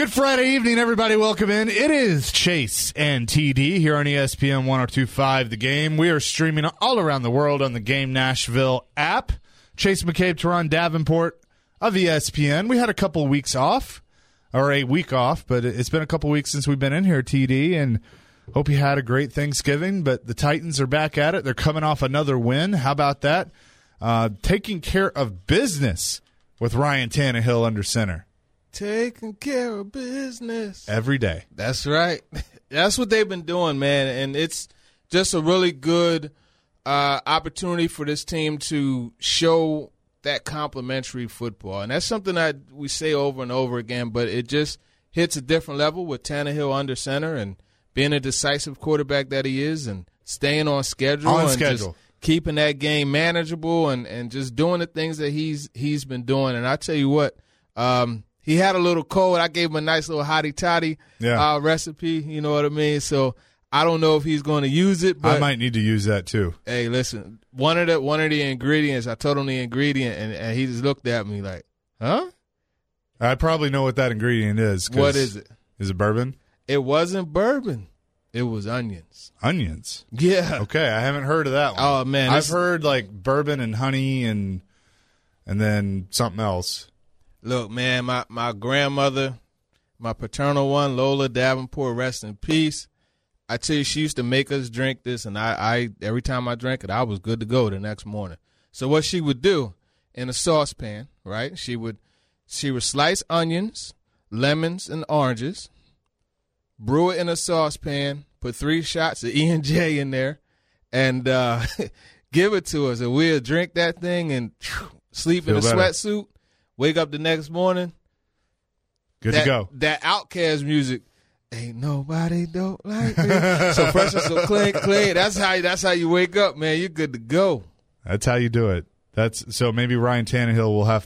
Good Friday evening, everybody. Welcome in. It is Chase and TD here on ESPN 102.5 The Game. We are streaming all around the world on the Game Nashville app. Chase McCabe, Teron Davenport of ESPN. We had a couple weeks off, or a week off, but it's been a couple weeks since we've been in here, TD, and hope you had a great Thanksgiving. But the Titans are back at it. They're coming off another win. How about that? Taking care of business with Ryan Tannehill under center. Taking care of business. Every day. That's right. That's what they've been doing, man. And it's just a really good opportunity for this team to show that complementary football. And that's something that we say over and over again, but it just hits a different level with Tannehill under center and being a decisive quarterback that he is and staying on schedule. Just keeping that game manageable and just doing the things that he's been doing. And I tell you what, he had a little cold. I gave him a nice little hottie toddy recipe. You know what I mean? So I don't know if he's going to use it. But I might need to use that too. Hey, listen, one of the ingredients, I told him the ingredient, and he just looked at me like, huh? I probably know what that ingredient is. What is it? Is it bourbon? It wasn't bourbon. It was onions. Onions? Yeah. Okay, I haven't heard of that one. Oh, man. I've heard like bourbon and honey and then something else. Look, man, my grandmother, my paternal one, Lola Davenport, rest in peace. I tell you, she used to make us drink this, and I every time I drank it, I was good to go the next morning. So what she would do in a saucepan, right? She would slice onions, lemons, and oranges, brew it in a saucepan, put 3 shots of E&J in there, and give it to us. And we'll drink that thing and sleep in a sweatsuit. Wake up the next morning. Good to go. That Outkast music, ain't nobody don't like me. So fresh and so clean. That's how you wake up, man. You're good to go. That's how you do it. So maybe Ryan Tannehill will have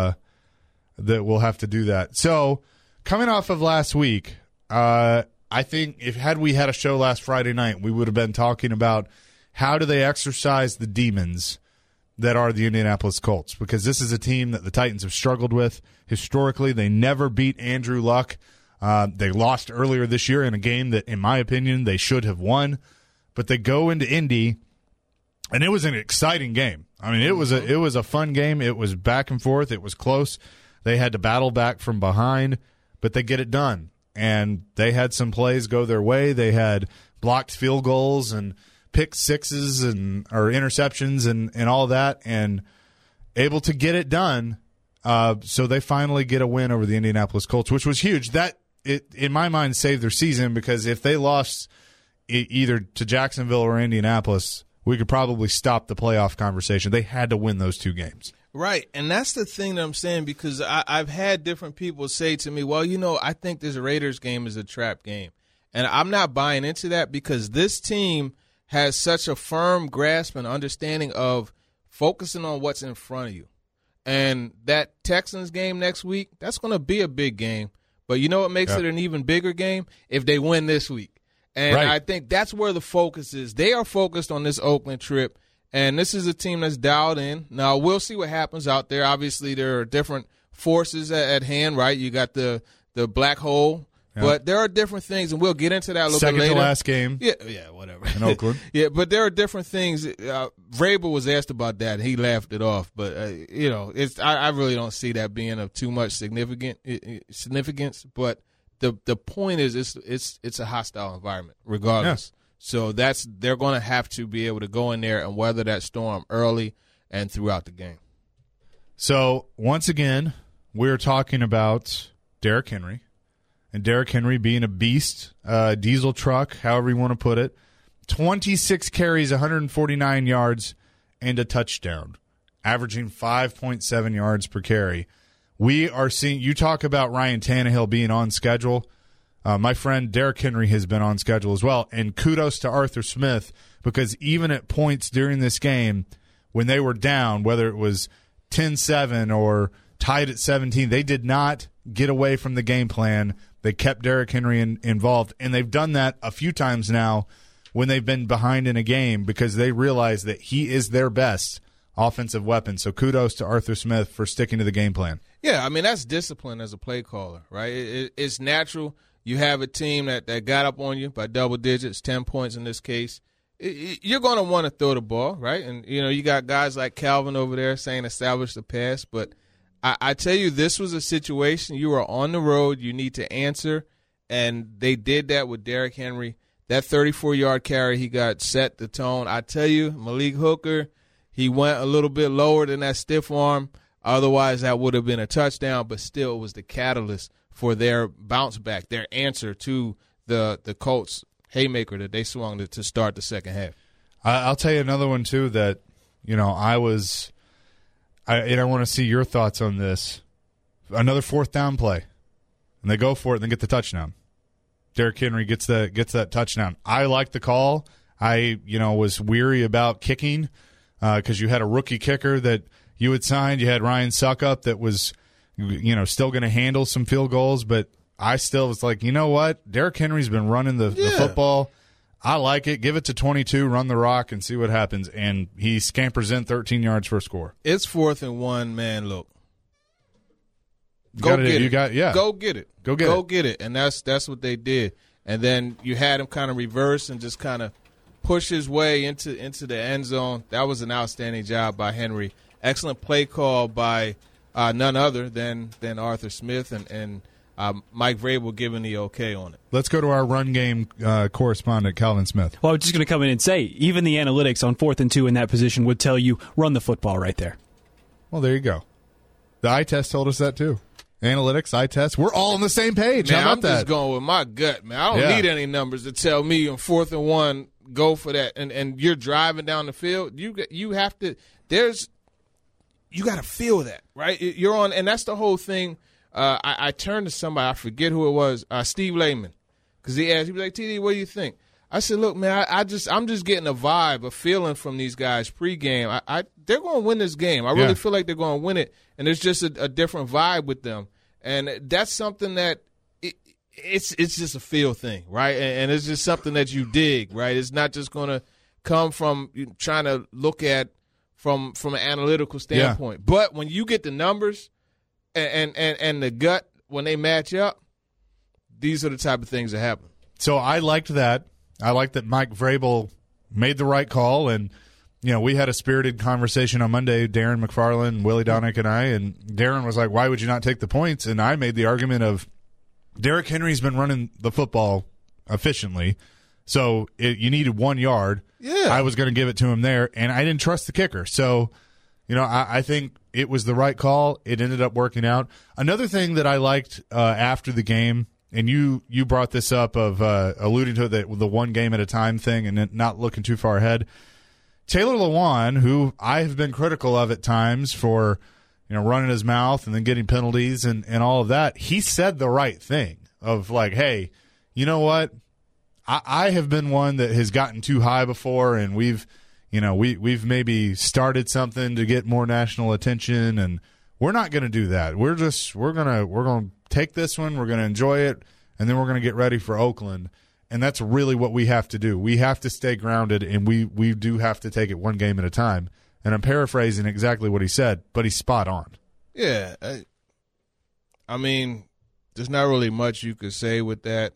to do that. So coming off of last week, I think had we had a show last Friday night, we would have been talking about how do they exercise the demons that are the Indianapolis Colts, because this is a team that the Titans have struggled with historically. They never beat Andrew Luck. They lost earlier this year in a game that, in my opinion, they should have won. But they go into Indy, and it was an exciting game. I mean, it was a fun game. It was back and forth. It was close. They had to battle back from behind, but they get it done. And they had some plays go their way. They had blocked field goals and pick sixes or interceptions and all that, and able to get it done. So they finally get a win over the Indianapolis Colts, which was huge. That, in my mind, saved their season, because if they lost either to Jacksonville or Indianapolis, we could probably stop the playoff conversation. They had to win those 2 games. Right, and that's the thing that I'm saying, because I've had different people say to me, well, I think this Raiders game is a trap game. And I'm not buying into that, because this team has such a firm grasp and understanding of focusing on what's in front of you. And that Texans game next week, that's going to be a big game. But you know what makes it an even bigger game? If they win this week. And I think that's where the focus is. They are focused on this Oakland trip, and this is a team that's dialed in. Now, we'll see what happens out there. Obviously, there are different forces at hand, right? You got the black hole. Yep. But there are different things, and we'll get into that a little bit later. Second to last game. Yeah, whatever. In Oakland. Yeah, but there are different things. Vrabel was asked about that, and he laughed it off. But, I really don't see that being of too much significance. But the point is it's a hostile environment regardless. Yeah. So they're going to have to be able to go in there and weather that storm early and throughout the game. So, once again, we're talking about Derrick Henry. And Derrick Henry being a beast, diesel truck, however you want to put it. 26 carries, 149 yards, and a touchdown, averaging 5.7 yards per carry. We are seeing – you talk about Ryan Tannehill being on schedule. My friend Derrick Henry has been on schedule as well. And kudos to Arthur Smith, because even at points during this game when they were down, whether it was 10-7 or tied at 17, they did not get away from the game plan. They kept Derrick Henry involved, and they've done that a few times now when they've been behind in a game, because they realize that he is their best offensive weapon. So kudos to Arthur Smith for sticking to the game plan. Yeah, I mean, that's discipline as a play caller, right? It's natural. You have a team that got up on you by double digits, 10 points in this case. You're going to want to throw the ball, right? And, you got guys like Calvin over there saying establish the pass. But I tell you, this was a situation. You were on the road. You need to answer. And they did that with Derrick Henry. That 34-yard carry, he got set the tone. I tell you, Malik Hooker, he went a little bit lower than that stiff arm. Otherwise, that would have been a touchdown, but still it was the catalyst for their bounce back, their answer to the Colts haymaker that they swung to start the second half. I'll tell you another one, too, that, and I want to see your thoughts on this. Another fourth down play, and they go for it and they get the touchdown. Derrick Henry gets that touchdown. I like the call. I, was weary about kicking because you had a rookie kicker that you had signed. You had Ryan Suckup that was, still going to handle some field goals, but I still was like, you know what? Derrick Henry's been running the football. I like it. Give it to 22, run the rock, and see what happens. And he scampers in 13 yards for a score. It's 4th and 1, man. Look. Go get it. Go get it. Go get it. And that's what they did. And then you had him kind of reverse and just kind of push his way into the end zone. That was an outstanding job by Henry. Excellent play call by none other than Arthur Smith and Mike Vrabel giving the okay on it. Let's go to our run game correspondent, Calvin Smith. Well, I was just going to come in and say, even the analytics on 4th and 2 in that position would tell you run the football right there. Well, there you go. The eye test told us that too. Analytics, eye test, we're all on the same page. Man, How about I'm that? just going with my gut, man. I don't need any numbers to tell me on 4th and 1, go for that. And you're driving down the field. You have to. You got to feel that, right? You're on, and that's the whole thing. I turned to somebody, I forget who it was, Steve Lehman, because he was like, TD, what do you think? I said, look, man, I'm just getting a vibe, a feeling from these guys pregame. They're going to win this game. I really feel like they're going to win it, and there's just a different vibe with them, and that's something that it's just a feel thing, right? And it's just something that you dig, right? It's not just going to come from trying to look at from an analytical standpoint, but when you get the numbers and the gut when they match up, these are the type of things that happen. So I liked that. I liked that Mike Vrabel made the right call, and we had a spirited conversation on Monday, Darren McFarland, Willie Donick, and I, and Darren was like, why would you not take the points? And I made the argument of Derrick Henry's been running the football efficiently, so you needed 1 yard. Yeah. I was going to give it to him there, and I didn't trust the kicker. So, I think it was the right call. It ended up working out. Another thing that I liked after the game, and you brought this up of alluding to the one game at a time thing and not looking too far ahead. Taylor Lewan, who I have been critical of at times for running his mouth and then getting penalties and all of that, he said the right thing of like, hey, you know what? I have been one that has gotten too high before, and we've maybe started something to get more national attention, and we're not going to do that. We're going to take this one, we're going to enjoy it, and then we're going to get ready for Oakland. And that's really what we have to do. We have to stay grounded, and we do have to take it one game at a time. And I'm paraphrasing exactly what he said, but he's spot on. Yeah. I mean, there's not really much you could say with that.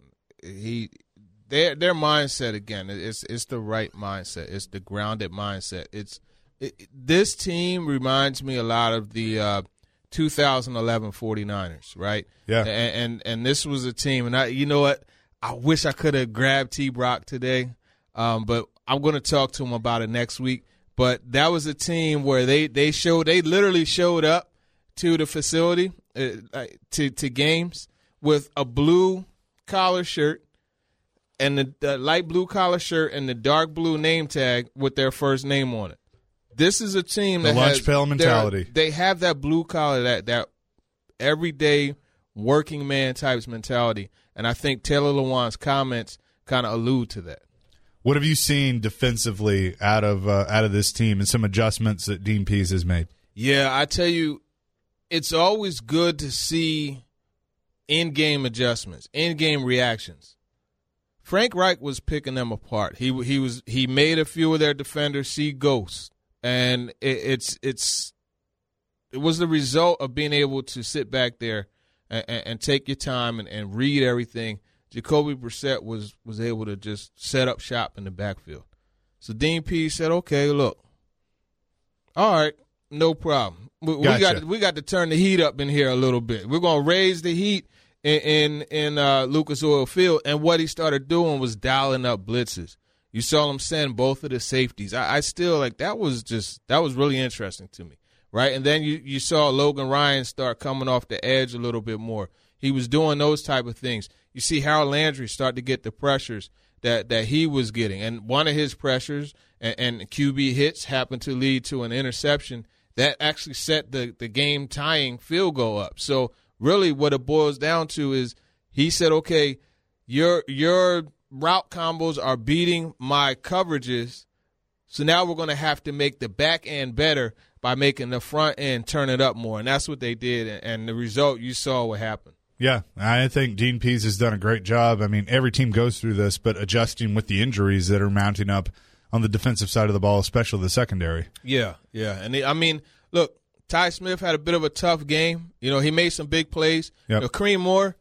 Their mindset, again, it's the right mindset. It's the grounded mindset. This team reminds me a lot of the 2011 49ers, right? Yeah. And this was a team, and you know what? I wish I could have grabbed T-Brock today, but I'm going to talk to him about it next week. But that was a team where they literally showed up to the facility, to games with a blue collar shirt and the light blue collar shirt and the dark blue name tag with their first name on it. This is a team that has lunch pail mentality. They have that blue collar, that everyday working man types mentality, and I think Taylor Lewan's comments kind of allude to that. What have you seen defensively out of this team and some adjustments that Dean Pease has made? Yeah, I tell you, it's always good to see in-game adjustments, in-game reactions. Frank Reich was picking them apart. He made a few of their defenders see ghosts, and it's it was the result of being able to sit back there and take your time and read everything. Jacoby Brissett was able to just set up shop in the backfield. So Dean Pease said, okay, look, all right, no problem. We got to turn the heat up in here a little bit. We're going to raise the heat in Lucas Oil Field. And what he started doing was dialing up blitzes. You saw him send both of the safeties. I still that was really interesting to me, right? And then you saw Logan Ryan start coming off the edge a little bit more. He was doing those type of things. You see Harold Landry start to get the pressures that he was getting. And one of his pressures and QB hits happened to lead to an interception that actually set the game-tying field goal up. So really what it boils down to is he said, okay, your route combos are beating my coverages, so now we're going to have to make the back end better by making the front end turn it up more. And that's what they did, and the result, you saw what happened. Yeah, I think Dean Pease has done a great job. I mean, every team goes through this, but adjusting with the injuries that are mounting up on the defensive side of the ball, especially the secondary. Yeah. And, look, Ty Smith had a bit of a tough game. He made some big plays. Yep. Kareem Moore,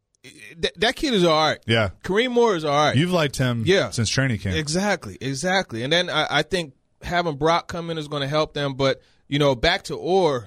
that kid is all right. Yeah. Kareem Moore is all right. You've liked him since training camp. Exactly. And then I think having Brock come in is going to help them. But, back to Orr,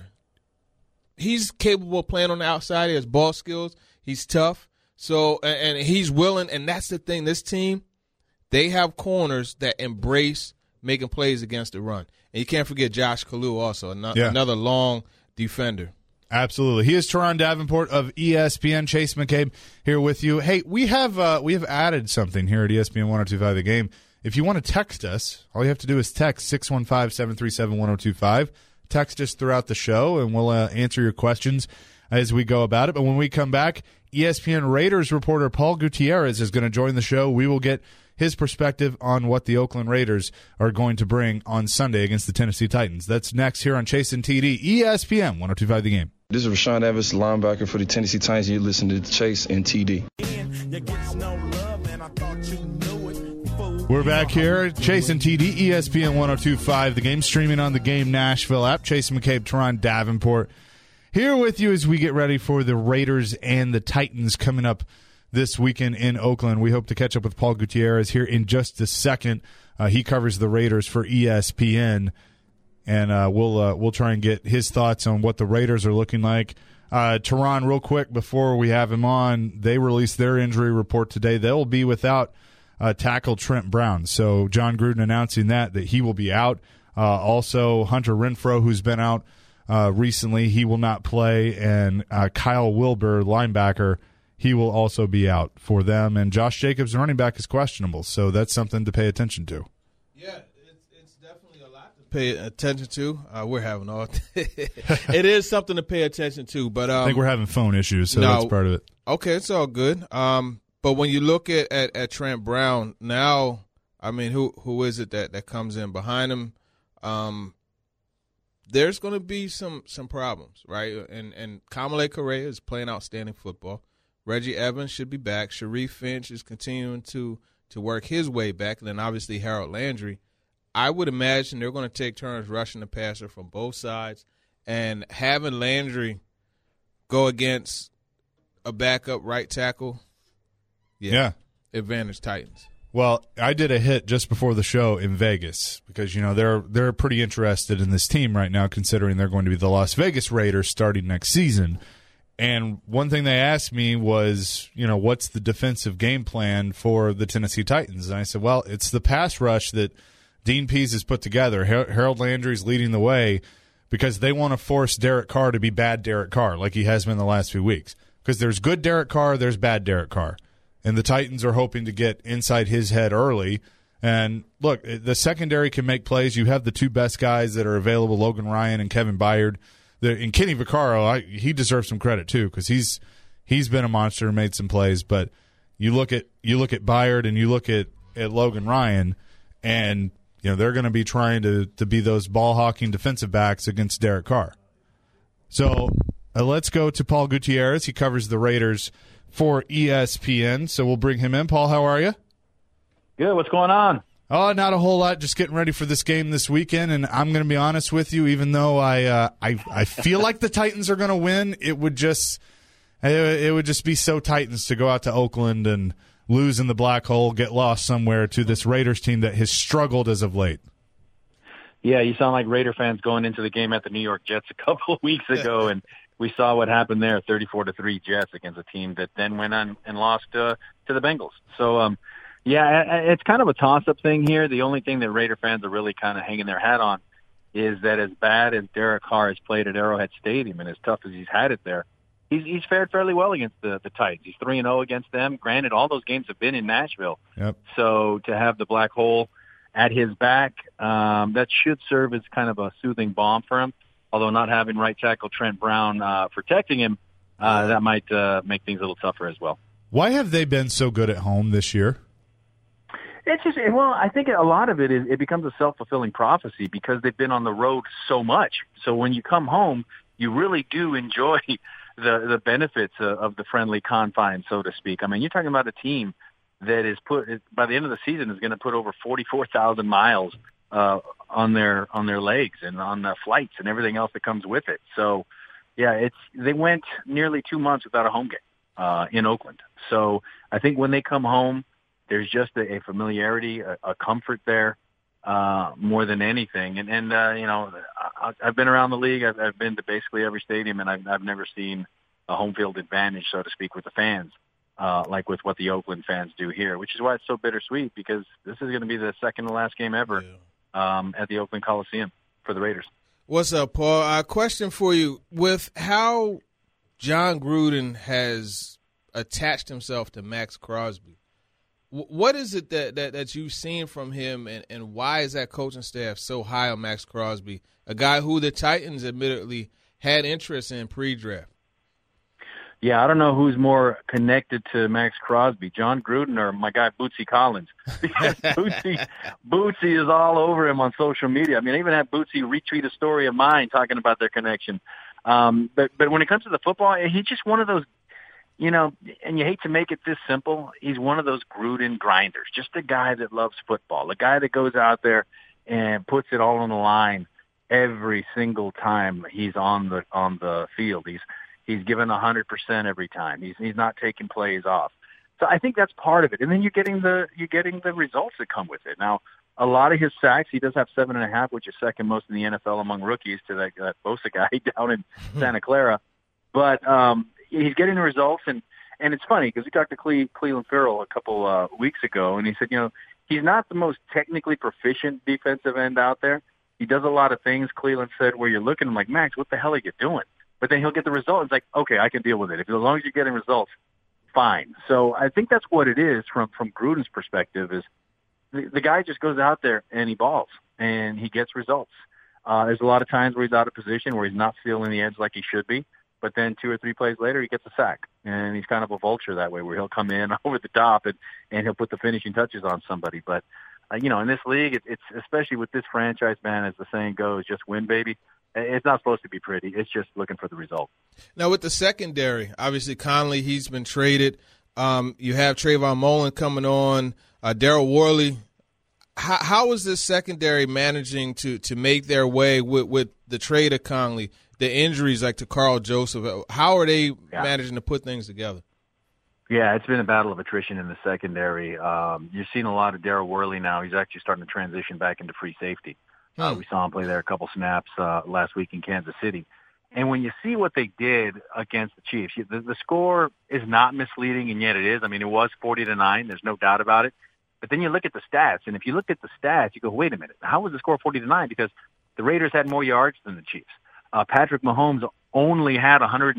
he's capable of playing on the outside. He has ball skills. He's tough. So, and he's willing. And that's the thing. This team, they have corners that embrace making plays against the run. And you can't forget Josh Kalu also, another long defender. Absolutely. He is Teron Davenport of ESPN. Chase McCabe here with you. Hey, we have added something here at ESPN 102.5 The Game. If you want to text us, all you have to do is text 615-737-1025. Text us throughout the show, and we'll answer your questions as we go about it. But when we come back, ESPN Raiders reporter Paul Gutierrez is going to join the show. We will get his perspective on what the Oakland Raiders are going to bring on Sunday against the Tennessee Titans. That's next here on Chase and TD, ESPN 102.5 The Game. This is Rashawn Evans, linebacker for the Tennessee Titans. You listen to Chase and TD. We're back here, Chase and TD, ESPN 102.5 The Game, streaming on the Game Nashville app. Chase McCabe, Teron Davenport here with you as we get ready for the Raiders and the Titans coming up this weekend in Oakland. We hope to catch up with Paul Gutierrez here in just a second. He covers the Raiders for ESPN, and we'll try and get his thoughts on what the Raiders are looking like. Teron, real quick before we have him on, they released their injury report today. They'll be without tackle Trent Brown. So John Gruden announcing that he will be out. Also, Hunter Renfrow, who's been out recently, he will not play. And Kyle Wilbur, linebacker, he will also be out for them. And Josh Jacobs, the running back, is questionable. So that's something to pay attention to. Yeah, it's definitely a lot to pay attention to. We're having all it is something to pay attention to. But I think we're having phone issues, so that's part of it. Okay, it's all good. But when you look at Trent Brown now, I mean, who is it that comes in behind him? There's going to be some problems, right? And Kamale Correa is playing outstanding football. Reggie Evans should be back. Sharif Finch is continuing to work his way back. And then obviously Harold Landry. I would imagine they're going to take turns rushing the passer from both sides. And having Landry go against a backup right tackle, yeah. Advantage Titans. Well, I did a hit just before the show in Vegas because, they're pretty interested in this team right now considering they're going to be the Las Vegas Raiders starting next season. And one thing they asked me was, what's the defensive game plan for the Tennessee Titans? And I said, well, it's the pass rush that Dean Pease has put together. Harold Landry's leading the way because they want to force Derek Carr to be bad Derek Carr like he has been the last few weeks. Because there's good Derek Carr, there's bad Derek Carr. And the Titans are hoping to get inside his head early. And, look, the secondary can make plays. You have the two best guys that are available, Logan Ryan and Kevin Byard. And Kenny Vaccaro, he deserves some credit too because he's been a monster and made some plays. But you look at Byard and you look at Logan Ryan, and they're going to be trying to be those ball hawking defensive backs against Derek Carr. So let's go to Paul Gutierrez. He covers the Raiders for ESPN. So we'll bring him in. Paul, how are you? Good. What's going on? Oh, not a whole lot. Just getting ready for this game this weekend, and I'm going to be honest with you. Even though I feel like the Titans are going to win, it would just be so Titans to go out to Oakland and lose in the black hole, get lost somewhere to this Raiders team that has struggled as of late. Yeah, you sound like Raider fans going into the game at the New York Jets a couple of weeks ago, and we saw what happened there, 34-3 Jets against a team that then went on and lost to the Bengals. So, yeah, it's kind of a toss-up thing here. The only thing that Raider fans are really kind of hanging their hat on is that as bad as Derek Carr has played at Arrowhead Stadium and as tough as he's had it there, he's fared fairly well against the Titans. He's 3-0 against them. Granted, all those games have been in Nashville. Yep. So to have the black hole at his back, that should serve as kind of a soothing balm for him. Although not having right tackle Trent Brown protecting him, that might make things a little tougher as well. Why have they been so good at home this year? It's just, well, I think a lot of it becomes a self-fulfilling prophecy because they've been on the road so much. So when you come home, you really do enjoy the benefits of the friendly confines, so to speak. I mean, you're talking about a team that is by the end of the season is going to put over 44,000 miles on their legs and on the flights and everything else that comes with it. So, yeah, they went nearly 2 months without a home game in Oakland. So I think when they come home, there's just a familiarity, a comfort there more than anything. And you know, I've been around the league. I've been to basically every stadium, and I've never seen a home field advantage, so to speak, with the fans. Like with what the Oakland fans do here, which is why it's so bittersweet because this is going to be the second to last game ever at the Oakland Coliseum for the Raiders. What's up, Paul? A question for you. With how John Gruden has attached himself to Max Crosby, what is it that you've seen from him, and why is that coaching staff so high on Max Crosby, a guy who the Titans admittedly had interest in pre-draft? Yeah, I don't know who's more connected to Max Crosby, John Gruden or my guy Bootsy Collins, because Bootsy is all over him on social media. I mean, I even had Bootsy retweet a story of mine talking about their connection. But when it comes to the football, he's just one of those, you know, and you hate to make it this simple. He's one of those Gruden grinders, just a guy that loves football, a guy that goes out there and puts it all on the line every single time he's on the field. He's given 100% every time. He's not taking plays off. So I think that's part of it. And then you're getting the results that come with it. Now, a lot of his sacks, he does have 7.5, which is second most in the NFL among rookies to that Bosa guy down in Santa Clara. But he's getting the results, and it's funny because we talked to Cleveland Farrell a couple weeks ago, and he said, you know, he's not the most technically proficient defensive end out there. He does a lot of things, Cleveland said, where you're looking at him like, Max, what the hell are you doing? But then he'll get the result. It's like, okay, I can deal with it. As long as you're getting results, fine. So I think that's what it is from Gruden's perspective is the guy just goes out there and he balls and he gets results. There's a lot of times where he's out of position, where he's not feeling the edge like he should be. But then 2 or 3 plays later, he gets a sack. And he's kind of a vulture that way, where he'll come in over the top and he'll put the finishing touches on somebody. But, you know, in this league, it's especially with this franchise, man, as the saying goes, just win, baby. It's not supposed to be pretty. It's just looking for the result. Now, with the secondary, obviously Conley, he's been traded. You have Trayvon Mullen coming on, Daryl Worley. How is this secondary managing to make their way with the trade of Conley, the injuries like to Carl Joseph? How are they managing to put things together? Yeah, it's been a battle of attrition in the secondary. You're seeing a lot of Daryl Worley now. He's actually starting to transition back into free safety. We saw him play there a couple snaps last week in Kansas City. And when you see what they did against the Chiefs, the score is not misleading, and yet it is. I mean, it was 40-9. There's no doubt about it. But then you look at the stats, and if you look at the stats, you go, wait a minute. How was the score 40-9? Because the Raiders had more yards than the Chiefs. Patrick Mahomes only had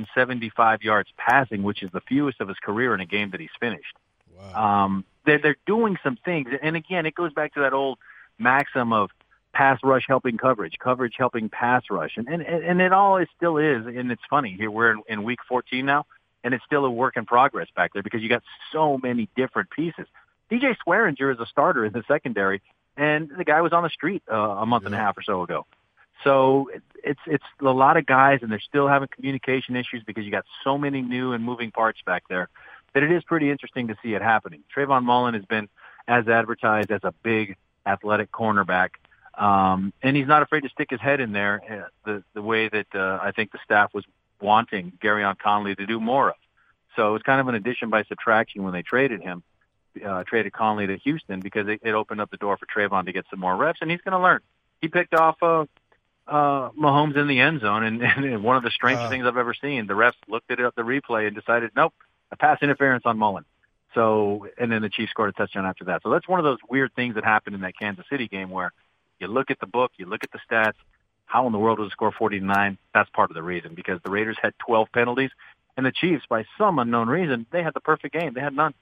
175 yards passing, which is the fewest of his career in a game that he's finished. Wow. They're doing some things. And, again, it goes back to that old maxim of pass rush helping coverage helping pass rush. And it always still is. And it's funny. Here we're in week 14 now, and it's still a work in progress back there because you got so many different pieces. DJ Swearinger is a starter in the secondary, and the guy was on the street a month and a half or so ago. So it's a lot of guys, and they're still having communication issues because you got so many new and moving parts back there that it is pretty interesting to see it happening. Trayvon Mullen has been as advertised as a big athletic cornerback. And he's not afraid to stick his head in there the way that I think the staff was wanting Garyon Conley to do more of. So it was kind of an addition by subtraction when they traded him, traded Conley to Houston, because it opened up the door for Trayvon to get some more reps, and he's going to learn. He picked off Mahomes in the end zone, and one of the strangest things I've ever seen. The refs looked at the replay and decided, nope, a pass interference on Mullen. So, and then the Chiefs scored a touchdown after that. So that's one of those weird things that happened in that Kansas City game where you look at the book, you look at the stats, how in the world was the score 40-9? That's part of the reason, because the Raiders had 12 penalties, and the Chiefs, by some unknown reason, they had the perfect game. They had none.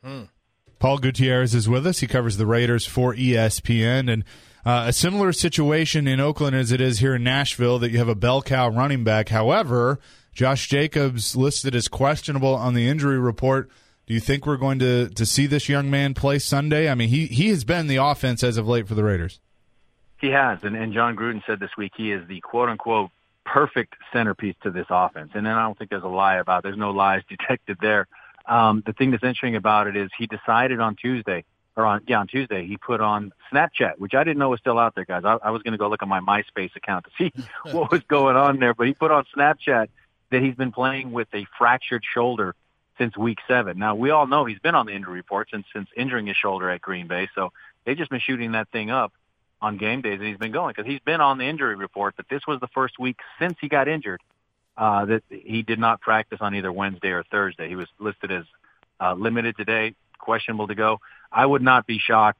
Paul Gutierrez is with us. He covers the Raiders for ESPN, and a similar situation in Oakland as it is here in Nashville, that you have a bell cow running back. However, Josh Jacobs listed as questionable on the injury report. Do you think we're going to see this young man play Sunday? I mean, he has been the offense as of late for the Raiders. He has, and John Gruden said this week he is the quote-unquote perfect centerpiece to this offense. And then I don't think there's a lie about it. There's no lies detected there. The thing that's interesting about it is he decided on Tuesday, he put on Snapchat, which I didn't know was still out there, guys. I was going to go look at my MySpace account to see what was going on there, but he put on Snapchat that he's been playing with a fractured shoulder since week 7. Now, we all know he's been on the injury report since injuring his shoulder at Green Bay, so they've just been shooting that thing up on game days, and he's been going because he's been on the injury report, but this was the first week since he got injured that he did not practice on either Wednesday or Thursday. He was listed as limited today, questionable to go. I would not be shocked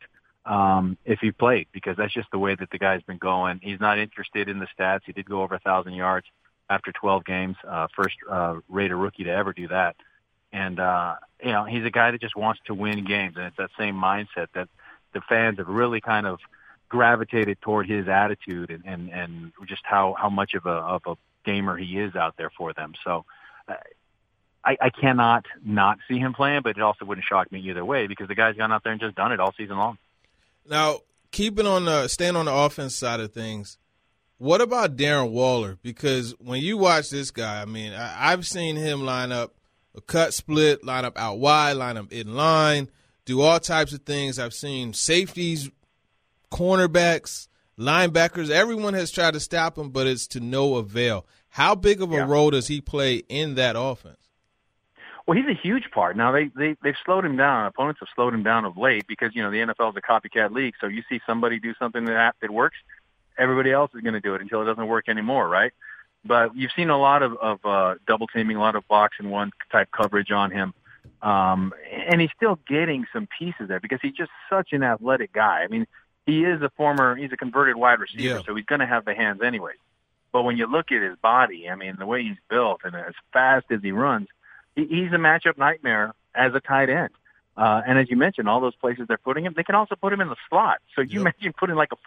if he played, because that's just the way that the guy's been going. He's not interested in the stats. He did go over 1,000 yards after 12 games, first Raider rookie to ever do that. And, he's a guy that just wants to win games, and it's that same mindset that the fans have really kind of gravitated toward his attitude and just how much of a gamer he is out there for them. So I cannot not see him playing, but it also wouldn't shock me either way, because the guy's gone out there and just done it all season long. Now, staying on the offense side of things, what about Darren Waller? Because when you watch this guy, I mean, I've seen him line up a cut split, line up out wide, line up in line, do all types of things. I've seen safeties, cornerbacks, linebackers. Everyone has tried to stop him, but it's to no avail. How big of a role does he play in that offense? Well, he's a huge part. Now, they've slowed him down. Opponents have slowed him down of late because, the NFL is a copycat league. So you see somebody do something that works, everybody else is going to do it until it doesn't work anymore, right? But you've seen a lot of double teaming, a lot of box and one type coverage on him. And he's still getting some pieces there because he's just such an athletic guy. I mean, he's a converted wide receiver, so he's going to have the hands anyway. But when you look at his body, I mean, the way he's built and as fast as he runs, he's a matchup nightmare as a tight end. And as you mentioned, all those places they're putting him, they can also put him in the slot. So you imagine putting like a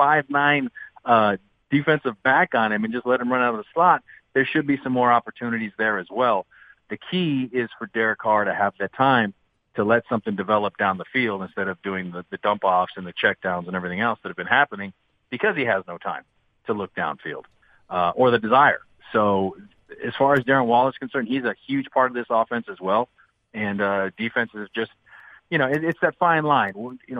5'9" defensive back on him and just let him run out of the slot. There should be some more opportunities there as well. The key is for Derek Carr to have that time to let something develop down the field instead of doing the dump offs and the check downs and everything else that have been happening, because he has no time to look downfield or the desire. So as far as Darren Waller is concerned, he's a huge part of this offense as well. And defense is just, it's that fine line.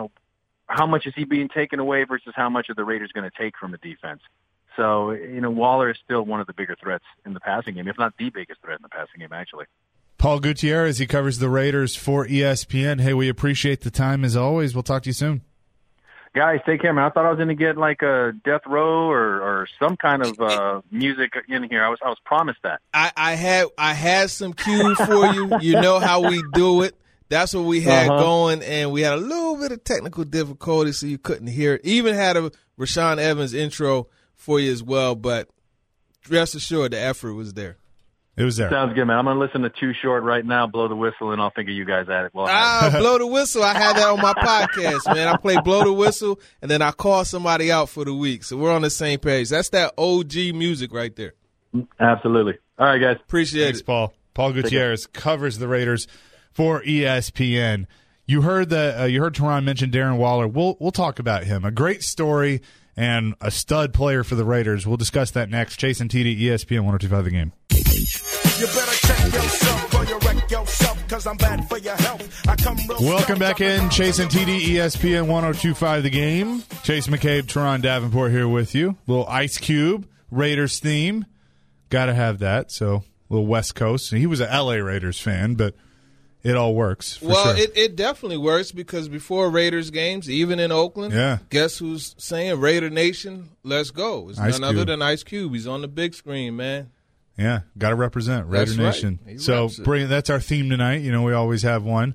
How much is he being taken away versus how much are the Raiders going to take from the defense? So, Waller is still one of the bigger threats in the passing game, if not the biggest threat in the passing game, actually. Paul Gutierrez, he covers the Raiders for ESPN. Hey, we appreciate the time as always. We'll talk to you soon. Guys, take care, man. I thought I was going to get like a death row or some kind of music in here. I was promised that. I had some cues for you. You know how we do it. That's what we had going, and we had a little bit of technical difficulty, so you couldn't hear it. Even had a Rashaan Evans intro for you as well, but rest assured the effort was there. It was there. Sounds good, man. I'm going to listen to Too Short right now, Blow the Whistle, and I'll think of you guys at it. Blow the Whistle. I had that on my podcast, man. I play Blow the Whistle, and then I call somebody out for the week. So we're on the same page. That's that OG music right there. Absolutely. All right, guys. Appreciate it. Paul. Paul Gutierrez covers the Raiders for ESPN. You heard Teron mention Darren Waller. We'll talk about him. A great story and a stud player for the Raiders. We'll discuss that next. Chase and TD, ESPN 102.5 The Game. You better check Welcome back in. Chase and TD, ESPN 102.5 The Game. Chase McCabe, Teron Davenport here with you. Little Ice Cube, Raiders theme. Got to have that. So, a little West Coast. He was an LA Raiders fan, but it all works. Well, sure. it definitely works because before Raiders games, even in Oakland, guess who's saying Raider Nation, let's go? It's none other than Ice Cube. He's on the big screen, man. Yeah, got to represent Raider Nation. Right. So, that's our theme tonight. You know, we always have one.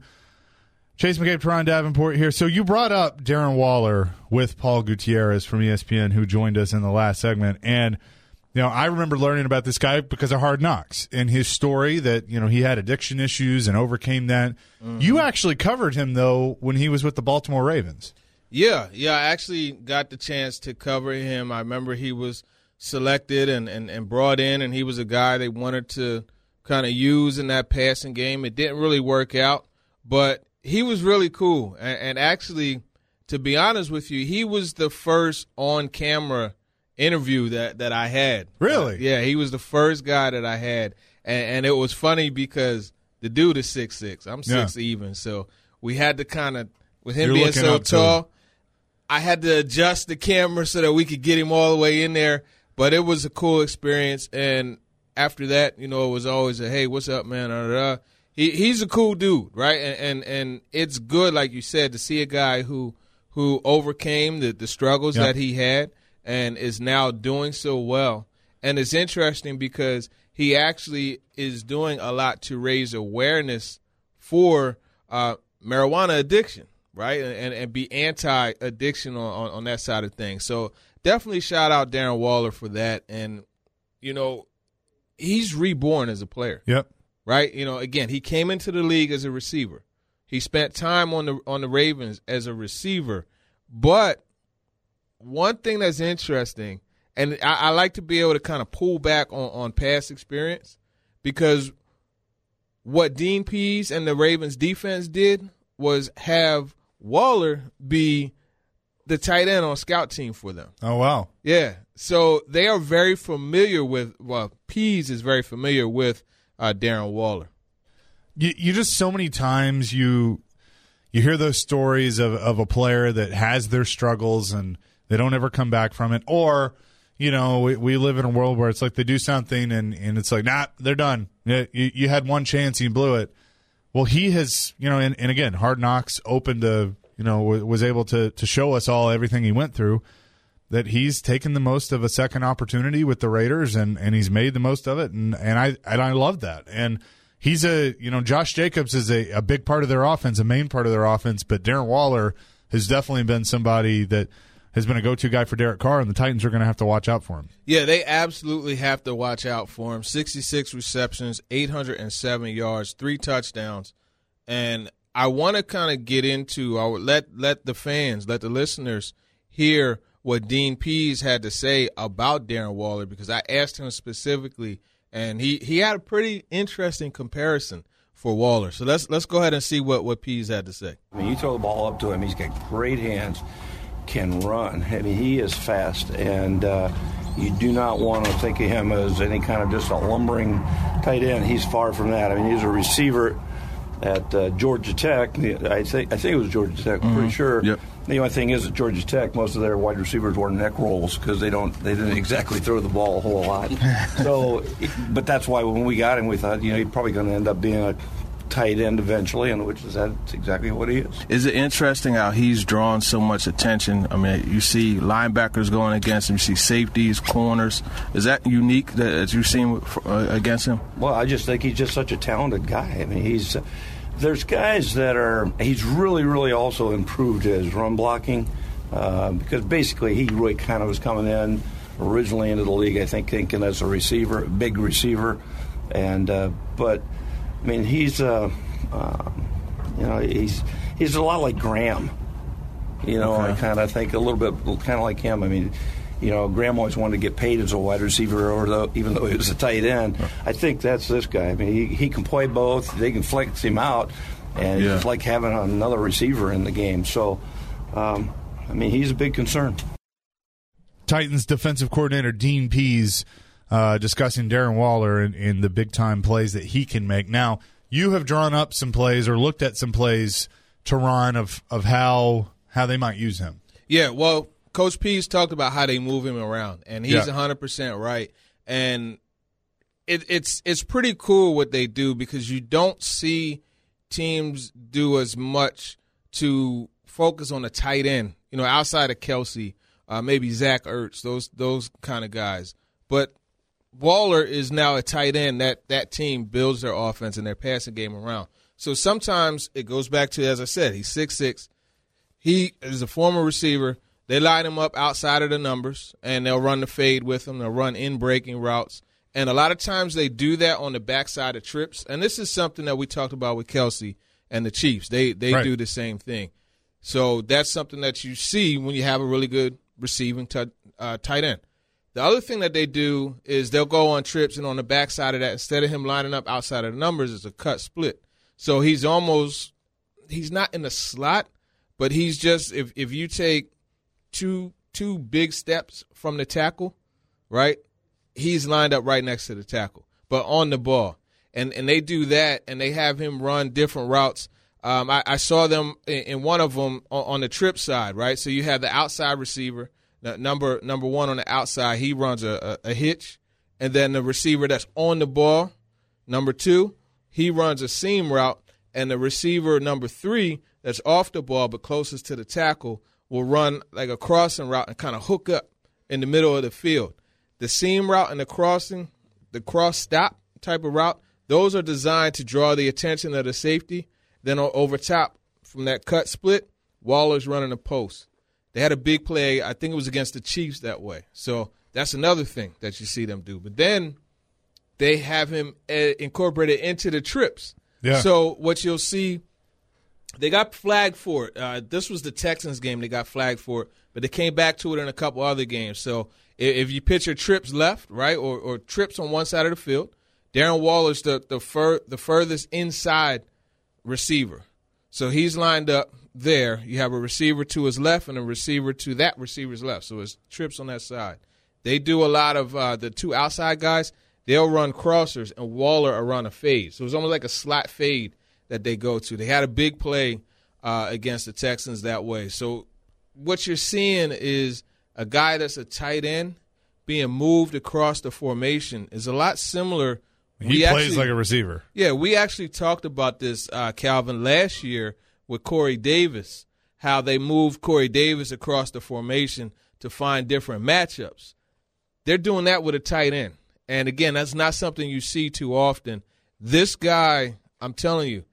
Chase McCabe, Teron Davenport here. So you brought up Darren Waller with Paul Gutierrez from ESPN, who joined us in the last segment. And, you know, I remember learning about this guy because of Hard Knocks and his story that, you know, he had addiction issues and overcame that. Mm-hmm. You actually covered him, though, when he was with the Baltimore Ravens. Yeah, I actually got the chance to cover him. I remember he was selected and brought in, and he was a guy they wanted to kind of use in that passing game. It didn't really work out, but he was really cool. And actually, to be honest with you, he was the first on-camera interview that I had. Really? Yeah, he was the first guy that I had. And it was funny because the dude is 6'6". I'm 6 even. So we had to kind of, with him being so tall, I had to adjust the camera so that we could get him all the way in there. But it was a cool experience. And after that, you know, it was always a, hey, what's up, man? He's a cool dude, right? And it's good, like you said, to see a guy who overcame the struggles that he had and is now doing so well. And it's interesting because he actually is doing a lot to raise awareness for marijuana addiction, right? And be anti-addiction on that side of things. So definitely shout out Darren Waller for that. And, you know, he's reborn as a player. Yep. Right? You know, again, he came into the league as a receiver. He spent time on the Ravens as a receiver. But one thing that's interesting, and I like to be able to kind of pull back on past experience, because what Dean Pease and the Ravens defense did was have Waller be the tight end on scout team for them. Oh, wow. Yeah. So they are very familiar with, well, Pease is very familiar with Darren Waller. You just so many times you hear those stories of a player that has their struggles and they don't ever come back from it. Or, you know, we live in a world where it's like they do something and it's like, nah, they're done. You had one chance and you blew it. Well, he has, you know, and again, Hard Knocks opened to, you know, was able to show us all everything he went through, that he's taken the most of a second opportunity with the Raiders and he's made the most of it. And I love that. And he's Josh Jacobs is a big part of their offense, a main part of their offense, but Darren Waller has definitely been somebody that has been a go-to guy for Derek Carr, and the Titans are going to have to watch out for him. Yeah, they absolutely have to watch out for him. 66 receptions, 807 yards, 3 touchdowns. And I want to kind of get into, I would let the fans, let the listeners hear what Dean Pease had to say about Darren Waller, because I asked him specifically, and he had a pretty interesting comparison for Waller. So let's go ahead and see what Pease had to say. I mean, you throw the ball up to him, he's got great hands, can run. I mean, he is fast, and you do not want to think of him as any kind of just a lumbering tight end. He's far from that. I mean, he's a receiver at Georgia Tech. I think it was Georgia Tech. I'm pretty sure. Yep. The only thing is at Georgia Tech, most of their wide receivers wore neck rolls because they didn't exactly throw the ball a whole lot. So, but that's why when we got him, we thought, he's probably going to end up being a tight end eventually, and which is that's exactly what he is. Is it interesting how he's drawn so much attention? I mean, you see linebackers going against him, you see safeties, corners. Is that unique that you've seen against him? Well, I just think he's just such a talented guy. I mean, there's guys that he's really, really also improved his run blocking because basically he really kind of was coming in originally into the league, I think, thinking as a receiver, a big receiver, and but I mean he's he's a lot like Graham, okay. I kind of think a little bit kind of like him. I mean, Graham always wanted to get paid as a wide receiver, even though he was a tight end. I think that's this guy. I mean, he can play both. They can flex him out, and it's like having another receiver in the game. So, I mean, he's a big concern. Titans defensive coordinator Dean Pease discussing Darren Waller and the big-time plays that he can make. Now, you have drawn up some plays or looked at some plays, Teron, of how they might use him. Yeah, well, Coach P's talked about how they move him around, and he's 100% right. And it's pretty cool what they do because you don't see teams do as much to focus on a tight end, outside of Kelsey, maybe Zach Ertz, those kind of guys. But Waller is now a tight end that team builds their offense and their passing game around. So sometimes it goes back to, as I said, he's 6'6". He is a former receiver. They line him up outside of the numbers, and they'll run the fade with him. They'll run in-breaking routes. And a lot of times they do that on the backside of trips. And this is something that we talked about with Kelsey and the Chiefs. They right. do the same thing. So that's something that you see when you have a really good receiving tight end. The other thing that they do is they'll go on trips, and on the backside of that, instead of him lining up outside of the numbers, it's a cut split. So he's not in the slot, but he's just, if you take two big steps from the tackle, right, he's lined up right next to the tackle, but on the ball. And they do that, and they have him run different routes. I saw them in one of them on the trip side, right? So you have the outside receiver, number one on the outside. He runs a hitch, and then the receiver that's on the ball, number 2, he runs a seam route, and the receiver number 3 that's off the ball but closest to the tackle will run like a crossing route and kind of hook up in the middle of the field. The seam route and the crossing, the cross stop type of route, those are designed to draw the attention of the safety. Then over top from that cut split, Waller's running a post. They had a big play, I think it was against the Chiefs that way. So that's another thing that you see them do. But then they have him incorporated into the trips. Yeah. So what you'll see, they got flagged for it. This was the Texans game they got flagged for it, but they came back to it in a couple other games. So if you picture trips left, right, or trips on one side of the field, Darren Waller's the furthest inside receiver. So he's lined up there. You have a receiver to his left and a receiver to that receiver's left. So it's trips on that side. They do a lot of the two outside guys. They'll run crossers, and Waller will run a fade. So it's almost like a slot fade that they go to. They had a big play against the Texans that way. So what you're seeing is a guy that's a tight end being moved across the formation is a lot similar. He plays like a receiver. Yeah, we actually talked about this, Calvin, last year with Corey Davis, how they moved Corey Davis across the formation to find different matchups. They're doing that with a tight end. And, again, that's not something you see too often. This guy, I'm telling you,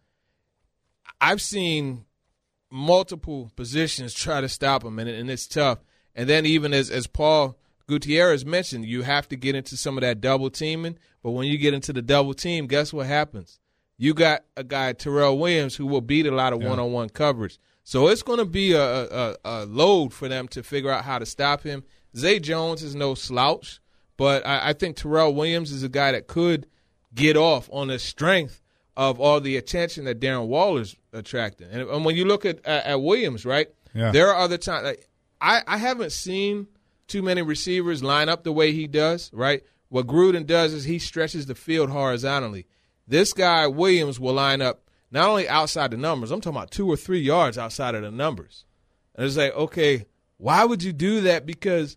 I've seen multiple positions try to stop him, and it's tough. And then even as Paul Gutierrez mentioned, you have to get into some of that double teaming. But when you get into the double team, guess what happens? You got a guy, Terrell Williams, who will beat a lot of one-on-one coverage. So it's going to be a load for them to figure out how to stop him. Zay Jones is no slouch, but I think Terrell Williams is a guy that could get off on the strength of all the attention that Darren Waller's attracting. And when you look at Williams, right, there are other times. Like, I haven't seen too many receivers line up the way he does, right? What Gruden does is he stretches the field horizontally. This guy, Williams, will line up not only outside the numbers, I'm talking about 2 or 3 yards outside of the numbers. And it's like, okay, why would you do that? Because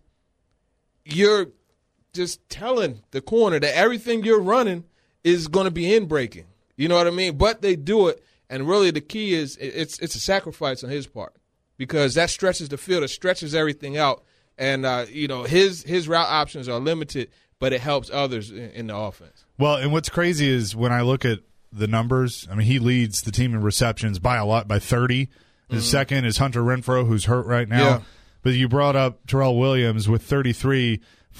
you're just telling the corner that everything you're running is going to be in-breaking. You know what I mean? But they do it, and really the key is it's a sacrifice on his part because that stretches the field. It stretches everything out. And, his route options are limited, but it helps others in the offense. Well, and what's crazy is when I look at the numbers, I mean, he leads the team in receptions by a lot, by 30. His second is Hunter Renfrow, who's hurt right now. Yeah. But you brought up Terrell Williams with 33,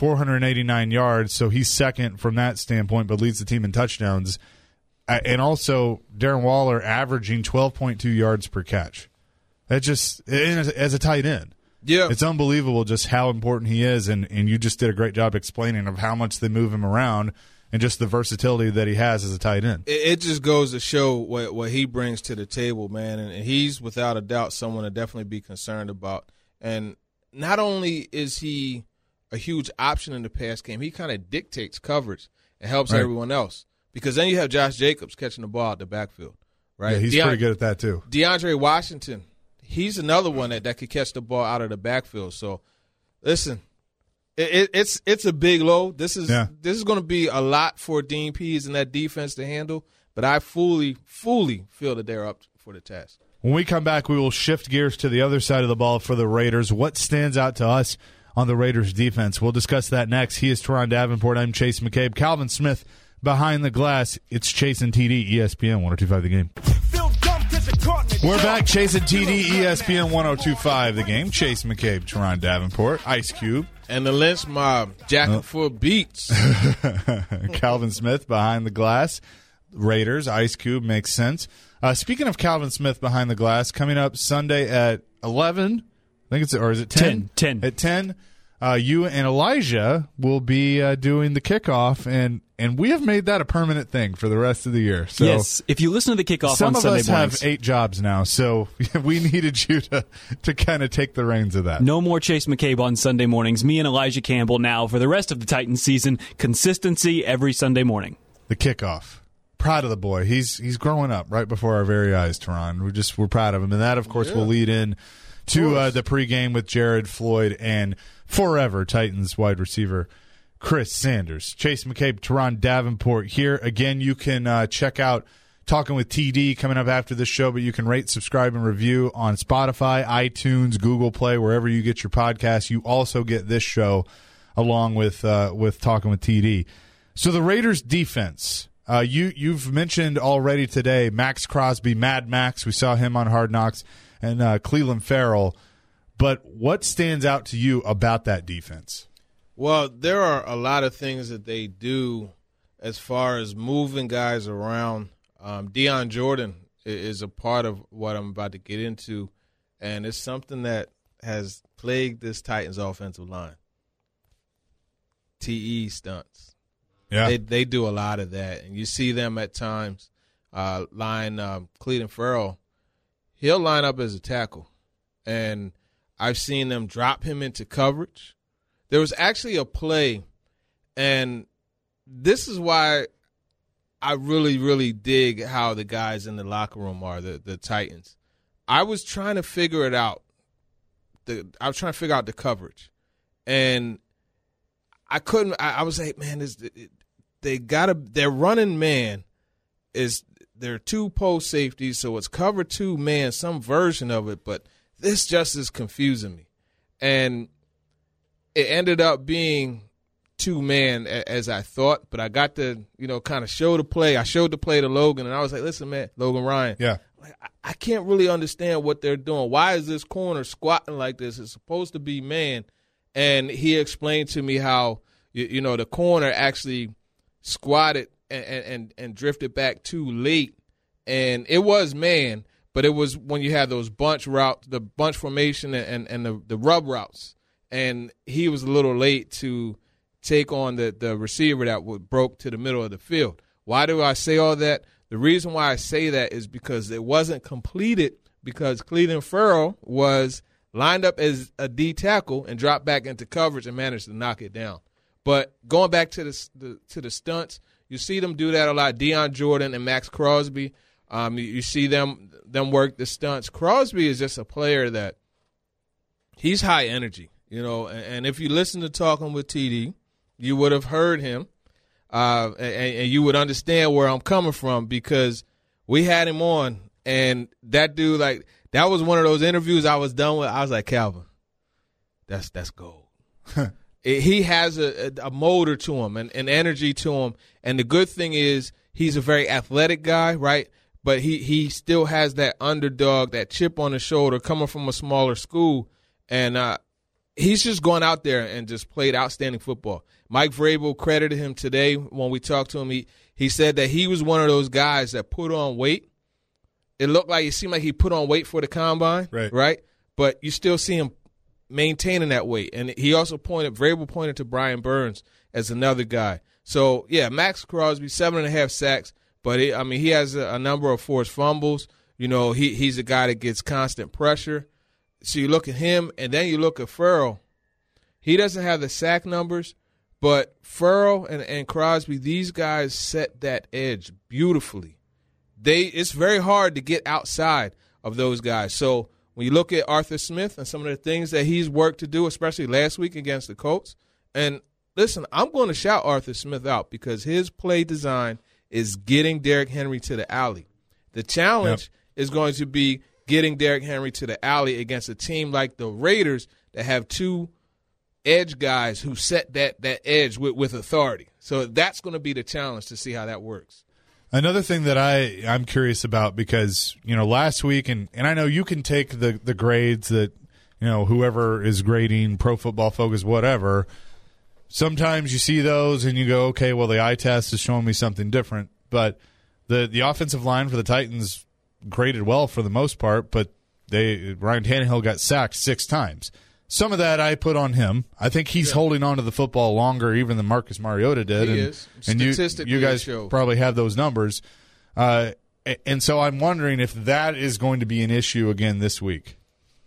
489 yards, so he's second from that standpoint, but leads the team in touchdowns. And also Darren Waller averaging 12.2 yards per catch. That just, as a tight end. Yeah. It's unbelievable just how important he is, and you just did a great job explaining of how much they move him around and just the versatility that he has as a tight end. It just goes to show what he brings to the table, man, and he's without a doubt someone to definitely be concerned about. And not only is he a huge option in the pass game. He kind of dictates coverage and helps Right. everyone else. Because then you have Josh Jacobs catching the ball out the backfield, right? Yeah, he's pretty good at that too. DeAndre Washington, he's another one that could catch the ball out of the backfield. So, listen, it's a big load. This is going to be a lot for Dean Pease and that defense to handle. But I fully feel that they're up for the task. When we come back, we will shift gears to the other side of the ball for the Raiders. What stands out to us on the Raiders defense? We'll discuss that next. He is Teron Davenport. I'm Chase McCabe. Calvin Smith behind the glass. It's Chase and TD, ESPN 102.5 The Game. We're back. Chase and TD, ESPN 102.5 The Game. Chase McCabe, Teron Davenport, Ice Cube. And the Lynch Mob, jacking for beats. Calvin Smith behind the glass. Raiders, Ice Cube, makes sense. Speaking of Calvin Smith behind the glass, coming up Sunday at 11, I think or is it 10? 10. At 10, you and Elijah will be doing the kickoff, and we have made that a permanent thing for the rest of the year. So yes, if you listen to the kickoff some on of Sunday us mornings, have 8 jobs now, so we needed you to kind of take the reins of that. no more Chase McCabe on Sunday mornings. Me and Elijah Campbell now for the rest of the Titans season. Consistency every Sunday morning. The kickoff. Proud of the boy. He's growing up right before our very eyes, Teron. We're proud of him. And that, of course, will lead in to the pregame with Jared Floyd and forever Titans wide receiver Chris Sanders. Chase McCabe, Teron Davenport here. Again, you can check out Talking with TD coming up after this show, but you can rate, subscribe, and review on Spotify, iTunes, Google Play, wherever you get your podcasts. You also get this show along with Talking with TD. So the Raiders defense, you've mentioned already today Max Crosby, Mad Max. We saw him on Hard Knocks, and Cleveland Farrell. But what stands out to you about that defense? Well, there are a lot of things that they do as far as moving guys around. Deion Jordan is a part of what I'm about to get into, and it's something that has plagued this Titans offensive line. TE stunts. Yeah. They do a lot of that, and you see them at times Cleveland Farrell. He'll line up as a tackle, and I've seen them drop him into coverage. There was actually a play, and this is why I really, really dig how the guys in the locker room are, the Titans. I was trying to figure it out. I was trying to figure out the coverage, and I couldn't. I was like, man, their running man is there are 2 post safeties, so it's cover 2 man, some version of it, but this just is confusing me. And it ended up being 2 man as I thought, but I got to, kind of show the play. I showed the play to Logan, and I was like, listen, man, Logan Ryan. Yeah. I can't really understand what they're doing. Why is this corner squatting like this? It's supposed to be man. And he explained to me how, the corner actually squatted and drifted back too late. And it was man, but it was when you had those bunch routes, the bunch formation and the rub routes. And he was a little late to take on the receiver that broke to the middle of the field. Why do I say all that? The reason why I say that is because it wasn't completed because Cleveland Farrell was lined up as a D tackle and dropped back into coverage and managed to knock it down. But going back to the stunts, you see them do that a lot. Deion Jordan and Max Crosby, you see them work the stunts. Crosby is just a player that he's high energy, and if you listen to Talking with TD, you would have heard him. And you would understand where I'm coming from because we had him on, and that dude, that was one of those interviews I was done with. I was like, Calvin, that's gold. He has a motor to him and energy to him, and the good thing is he's a very athletic guy, right? But he still has that underdog, that chip on his shoulder coming from a smaller school, and he's just gone out there and just played outstanding football. Mike Vrabel credited him today when we talked to him. He said that he was one of those guys that put on weight. It seemed like he put on weight for the combine, right? But you still see him maintaining that weight. And he also Vrabel pointed to Brian Burns as another guy. So, yeah, Max Crosby, 7.5 sacks, but he has a number of forced fumbles. He's a guy that gets constant pressure. So you look at him, and then you look at Farrell. He doesn't have the sack numbers, but Ferrell and Crosby, these guys set that edge beautifully. It's very hard to get outside of those guys. So when you look at Arthur Smith and some of the things that he's worked to do, especially last week against the Colts, and listen, I'm going to shout Arthur Smith out because his play design is getting Derrick Henry to the alley. The challenge is going to be getting Derrick Henry to the alley against a team like the Raiders that have two edge guys who set that edge with authority. So that's going to be the challenge to see how that works. Another thing that I'm curious about, because, last week, and I know you can take the grades that, whoever is grading, Pro Football Focus, whatever, sometimes you see those and you go, okay, well, the eye test is showing me something different. But the offensive line for the Titans graded well for the most part, but Ryan Tannehill got sacked 6 times. Some of that I put on him. I think he's holding on to the football longer even than Marcus Mariota did. He is. And you guys probably have those numbers. And so I'm wondering if that is going to be an issue again this week.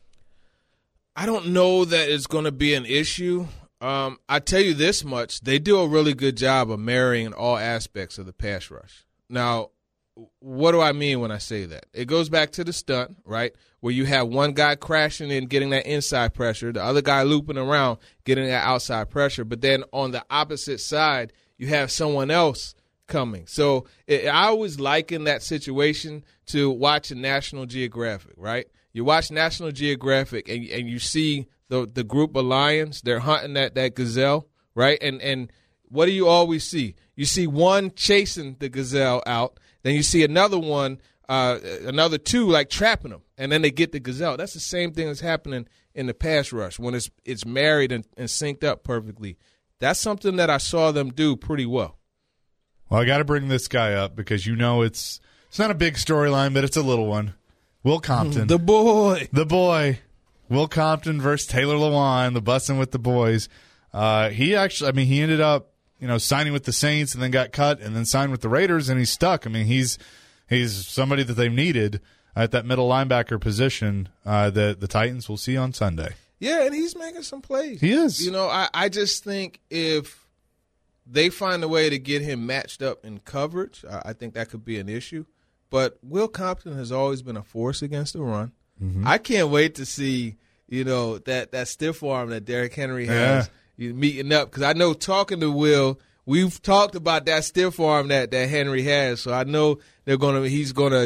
I don't know that it's going to be an issue. I tell you this much. They do a really good job of marrying all aspects of the pass rush. Now, what do I mean when I say that? It goes back to the stunt, right, where you have one guy crashing in, getting that inside pressure, the other guy looping around, getting that outside pressure. But then on the opposite side, you have someone else coming. So I always liken that situation to watching National Geographic, right? You watch National Geographic and you see the group of lions. They're hunting that gazelle, right? And what do you always see? You see one chasing the gazelle out. Then you see another one, another two, like trapping them, and then they get the gazelle. That's the same thing that's happening in the pass rush when it's married and synced up perfectly. That's something that I saw them do pretty well. Well, I got to bring this guy up because it's not a big storyline, but it's a little one. Will Compton, the boy, Will Compton versus Taylor Lewan, the busing with the boys. He ended up, signing with the Saints and then got cut and then signed with the Raiders, and he's stuck. I mean, he's somebody that they've needed at that middle linebacker position that the Titans will see on Sunday. Yeah, and he's making some plays. He is. I just think if they find a way to get him matched up in coverage, I think that could be an issue. But Will Compton has always been a force against the run. Mm-hmm. I can't wait to see, that stiff arm that Derrick Henry has. Yeah. Meeting up, because I know talking to Will, we've talked about that stiff arm that Henry has. So I know he's gonna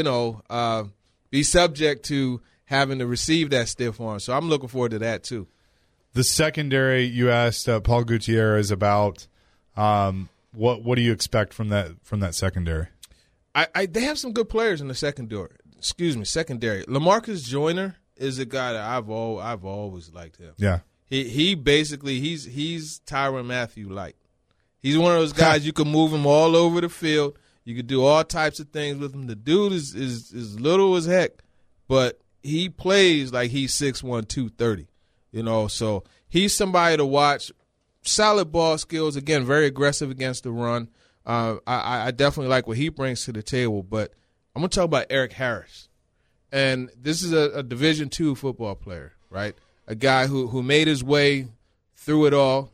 be subject to having to receive that stiff arm. So I'm looking forward to that too. The secondary, you asked Paul Gutierrez about what do you expect from that secondary? They have some good players in the secondary. Secondary. LaMarcus Joyner is a guy that I've always liked him. Yeah. He basically he's Tyrann Mathieu light. He's one of those guys you can move him all over the field. You could do all types of things with him. The dude is little as heck, but he plays like he's 6'1", 230. So he's somebody to watch. Solid ball skills, again, very aggressive against the run. I definitely like what he brings to the table. But I'm gonna talk about Eric Harris, and this is a Division II football player, right? A guy who made his way through it all,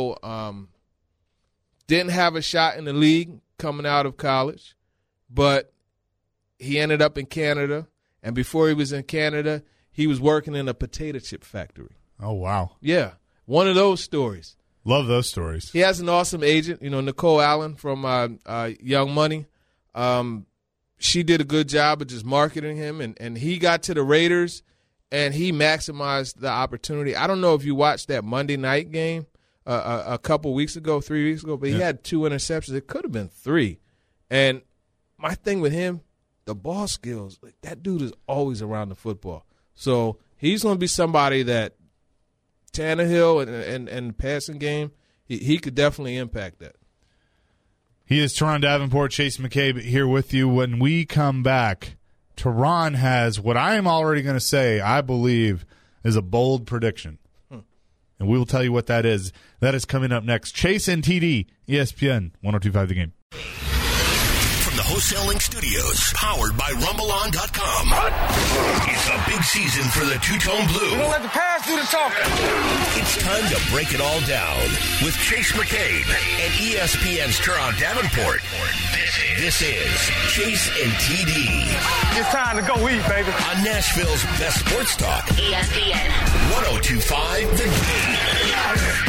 didn't have a shot in the league coming out of college, but he ended up in Canada. And before he was in Canada, he was working in a potato chip factory. Oh, wow. Yeah, one of those stories. Love those stories. He has an awesome agent, Nicole Allen from Young Money. She did a good job of just marketing him, and he got to the Raiders, and he maximized the opportunity. I don't know if you watched that Monday night game a couple weeks ago, 3 weeks ago, but he had 2 interceptions. It could have been 3. And my thing with him, the ball skills, that dude is always around the football. So he's going to be somebody that Tannehill and the passing game, he could definitely impact that. He is Teron Davenport, Chase McCabe here with you. When we come back, Teron has what I am already going to say, I believe, is a bold prediction. And we will tell you what that is. That is coming up next. Chase and TD, ESPN 102.5 The Game. From the Wholesaling Studios, powered by RumbleOn.com. It's the a big season for the Two-Tone Blue. Don't let the past do the talking. It's time to break it all down with Chase McCabe and ESPN's Teron Davenport. This is Chase and TD. It's time to go eat, baby. On Nashville's best sports talk. ESPN 102.5 The Game.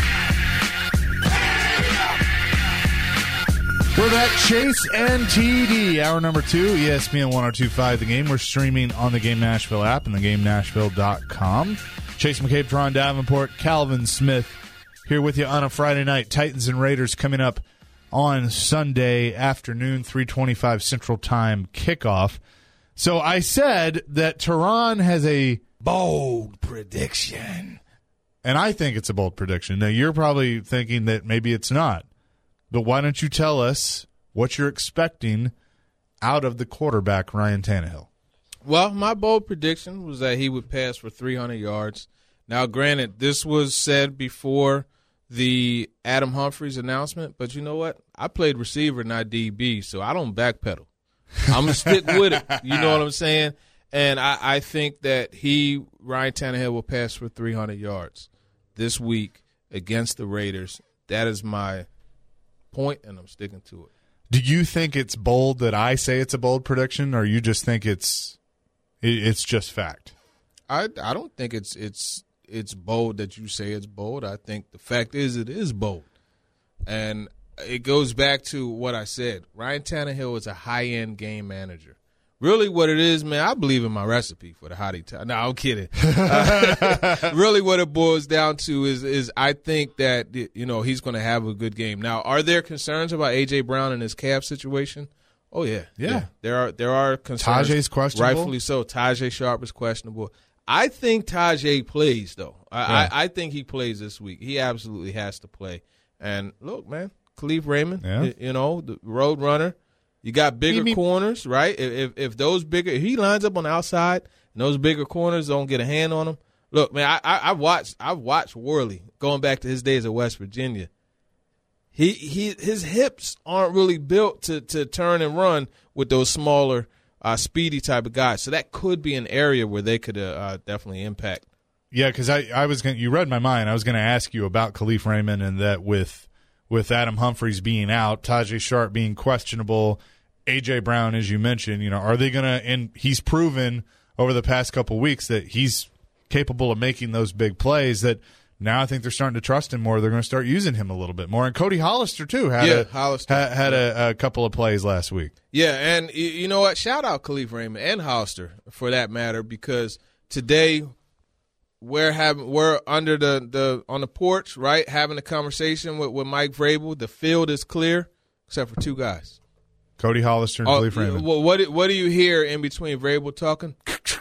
We're back, Chase and TD, hour number 2, ESPN 102.5 The Game. We're streaming on the Game Nashville app and theGameNashville.com. Chase McCabe, Teron Davenport, Calvin Smith here with you on a Friday night. Titans and Raiders coming up on Sunday afternoon, 3:25 Central Time kickoff. So I said that Teron has a bold prediction, and I think it's a bold prediction. Now, you're probably thinking that maybe it's not. But why don't you tell us what you're expecting out of the quarterback, Ryan Tannehill? Well, my bold prediction was that he would pass for 300 yards. Now, granted, this was said before the Adam Humphries announcement, but you know what? I played receiver, not DB, so I don't backpedal. I'm going to stick with it. You know what I'm saying? And I think that Ryan Tannehill, will pass for 300 yards this week against the Raiders. That is my point, and I'm sticking to it. Do you think it's bold that I say it's a bold prediction, or you just think it's just fact? I don't think it's bold that you say it's bold. I think the fact is it is bold, and it goes back to what I said. Ryan Tannehill is a high-end game manager. Really what it is, man, I believe in my recipe for the hottie time. No, I'm kidding. Really what it boils down to is I think that, he's going to have a good game. Now, are there concerns about A.J. Brown and his calf situation? Oh, yeah. Yeah. There are concerns. Tajay's questionable. Rightfully so. Tajay Sharp is questionable. I think Tajay plays, though. I think he plays this week. He absolutely has to play. And, look, man, Khalif Raymond, the road runner. You got bigger corners, right? If he lines up on the outside and those bigger corners don't get a hand on him. Look, man, I've watched Worley going back to his days at West Virginia. His hips aren't really built to turn and run with those smaller, speedy type of guys. So that could be an area where they could definitely impact. Yeah, because you read my mind. I was going to ask you about Khalif Raymond and that with Adam Humphries being out, Tajay Sharp being questionable, A.J. Brown, as you mentioned, are they going to – and he's proven over the past couple weeks that he's capable of making those big plays that now I think they're starting to trust him more. They're going to start using him a little bit more. And Cody Hollister, too, had a couple of plays last week. Yeah, and you know what? Shout out Khalif Raymond and Hollister for that matter, because today – we're under on the porch, right, having a conversation with Mike Vrabel. The field is clear except for two guys. Cody Hollister and Khalif Raymond. What do you hear in between Vrabel talking?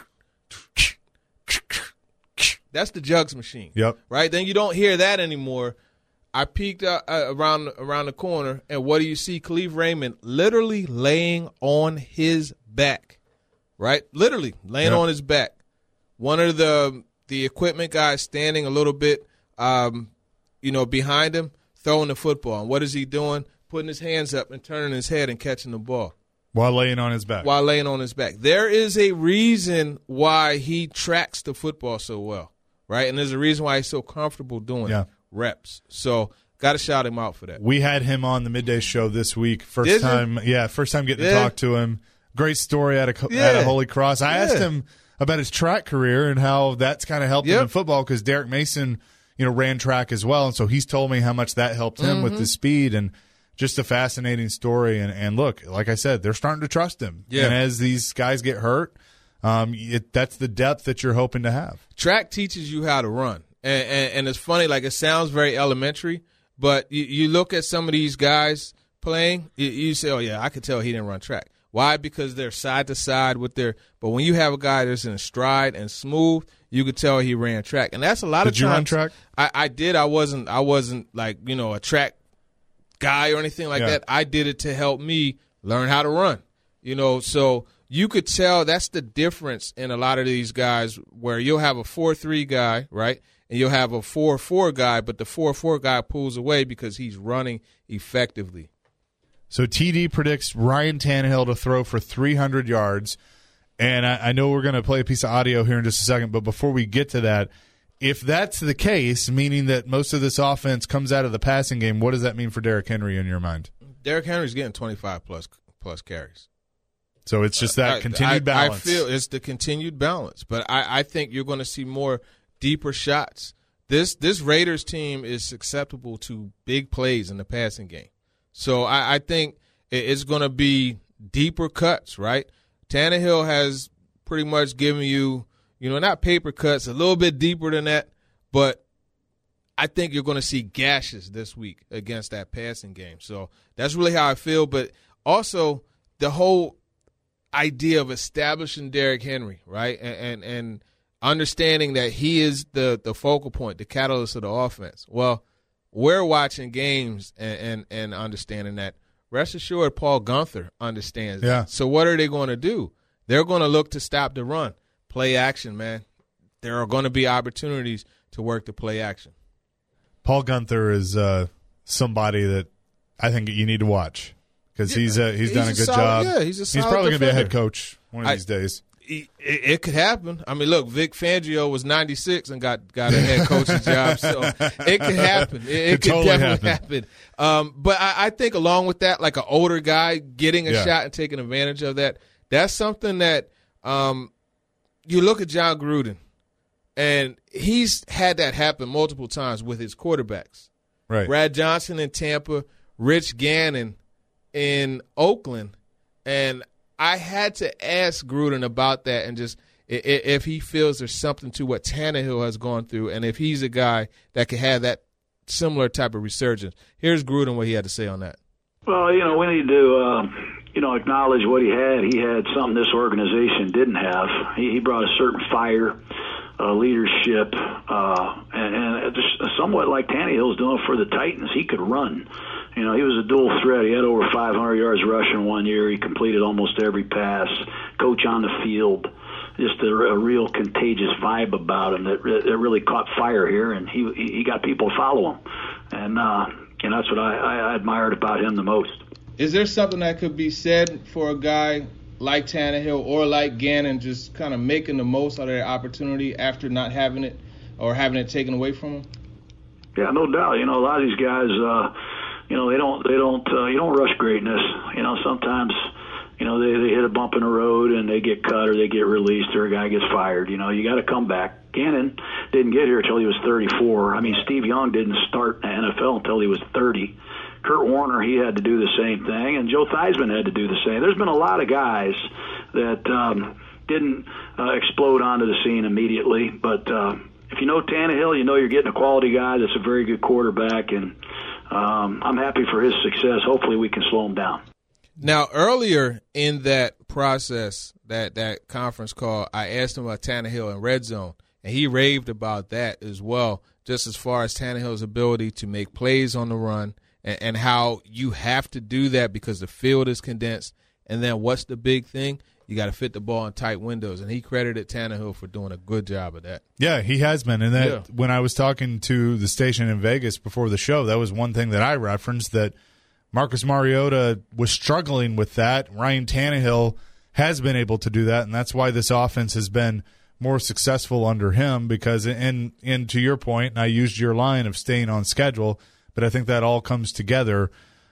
That's the jugs machine. Yep. Right? Then you don't hear that anymore. I peeked around the corner, and what do you see? Khalif Raymond literally laying on his back, right? Literally laying on his back. One of the equipment guys standing a little bit, behind him, throwing the football. And what is he doing? Putting his hands up and turning his head and catching the ball. While laying on his back. There is a reason why he tracks the football so well, right? And there's a reason why he's so comfortable doing reps. So got to shout him out for that. We had him on the midday show this week. First time getting to talk to him. Great story at Holy Cross. I asked him about his track career and how that's kind of helped him in football, because Derek Mason, ran track as well, and so he's told me how much that helped him with the speed, and just a fascinating story. And look, like I said, they're starting to trust him. Yeah. And as these guys get hurt, that's the depth that you're hoping to have. Track teaches you how to run, and it's funny, like it sounds very elementary, but you look at some of these guys playing, you say, oh yeah, I could tell he didn't run track. Why? Because they're side to side with but when you have a guy that's in stride and smooth, you could tell he ran track. And that's a lot of times. Did you run track? I did. I wasn't like, a track guy or anything like that. I did it to help me learn how to run. So you could tell that's the difference in a lot of these guys, where you'll have a 4-3 guy, right? And you'll have a 4-4 guy, but the 4-4 guy pulls away because he's running effectively. So TD predicts Ryan Tannehill to throw for 300 yards, And I know we're going to play a piece of audio here in just a second, but before we get to that, if that's the case, meaning that most of this offense comes out of the passing game, what does that mean for Derrick Henry in your mind? Derrick Henry's getting 25 plus carries. So it's just that continued balance. I feel it's the continued balance, but I think you're going to see more deeper shots. This Raiders team is susceptible to big plays in the passing game. So I think it's going to be deeper cuts, right? Tannehill has pretty much given you, not paper cuts, a little bit deeper than that, but I think you're going to see gashes this week against that passing game. So that's really how I feel. But also the whole idea of establishing Derrick Henry, right, and understanding that he is the focal point, the catalyst of the offense. Well, we're watching games and understanding that. Rest assured, Paul Guenther understands that. So what are they going to do? They're going to look to stop the run. Play action, man. There are going to be opportunities to work the play action. Paul Guenther is somebody that I think you need to watch because he's done a good job. Yeah, he's probably going to be a head coach one of these days. It could happen. I mean, look, Vic Fangio was 96 and got a head coaching job, so it could happen. It could totally definitely happen. But I think along with that, like an older guy getting a shot and taking advantage of that, that's something that you look at John Gruden, and he's had that happen multiple times with his quarterbacks. Right. Brad Johnson in Tampa, Rich Gannon in Oakland, and I had to ask Gruden about that and just if he feels there's something to what Tannehill has gone through and if he's a guy that could have that similar type of resurgence. Here's Gruden, what he had to say on that. Well, we need to, acknowledge what he had. He had something this organization didn't have. He brought a certain fire, leadership, and just somewhat like Tannehill's doing for the Titans. He could run. He was a dual threat. He had over 500 yards rushing one year. He completed almost every pass. Coach on the field. Just a real contagious vibe about him that really caught fire here, and he got people to follow him. And that's what I admired about him the most. Is there something that could be said for a guy like Tannehill or like Gannon just kind of making the most out of their opportunity after not having it or having it taken away from them? Yeah, no doubt. A lot of these guys, they don't rush greatness. Sometimes, they hit a bump in the road and they get cut or they get released or a guy gets fired. You got to come back. Gannon didn't get here until he was 34. I mean, Steve Young didn't start in the NFL until he was 30. Kurt Warner, he had to do the same thing, and Joe Theismann had to do the same. There's been a lot of guys that didn't explode onto the scene immediately, but if you know Tannehill, you're getting a quality guy that's a very good quarterback, and I'm happy for his success. Hopefully we can slow him down. Now, earlier in that process, that conference call, I asked him about Tannehill and red zone, and he raved about that as well, just as far as Tannehill's ability to make plays on the run and how you have to do that because the field is condensed. And then what's the big thing? You got to fit the ball in tight windows. And he credited Tannehill for doing a good job of that. Yeah, he has been. And when I was talking to the station in Vegas before the show, that was one thing that I referenced, that Marcus Mariota was struggling with that. Ryan Tannehill has been able to do that, and that's why this offense has been more successful under him because, and to your point, and I used your line of staying on schedule, but I think that all comes together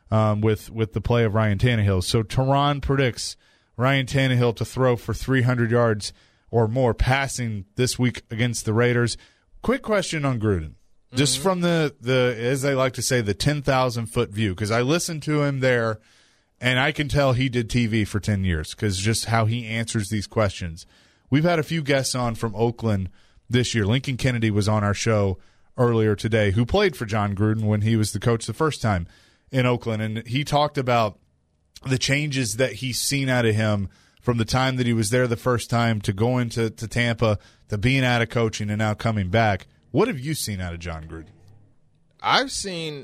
with the play of Ryan Tannehill. So Teron predicts Ryan Tannehill to throw for 300 yards or more passing this week against the Raiders. Quick question on Gruden. Just from the as they like to say, the 10,000-foot view, because I listened to him there, and I can tell he did TV for 10 years because just how he answers these questions. We've had a few guests on from Oakland this year. Lincoln Kennedy was on our show earlier today, who played for John Gruden when he was the coach the first time in Oakland, and he talked about the changes that he's seen out of him from the time that he was there the first time to going to Tampa to being out of coaching and now coming back. What have you seen out of John Gruden? I've seen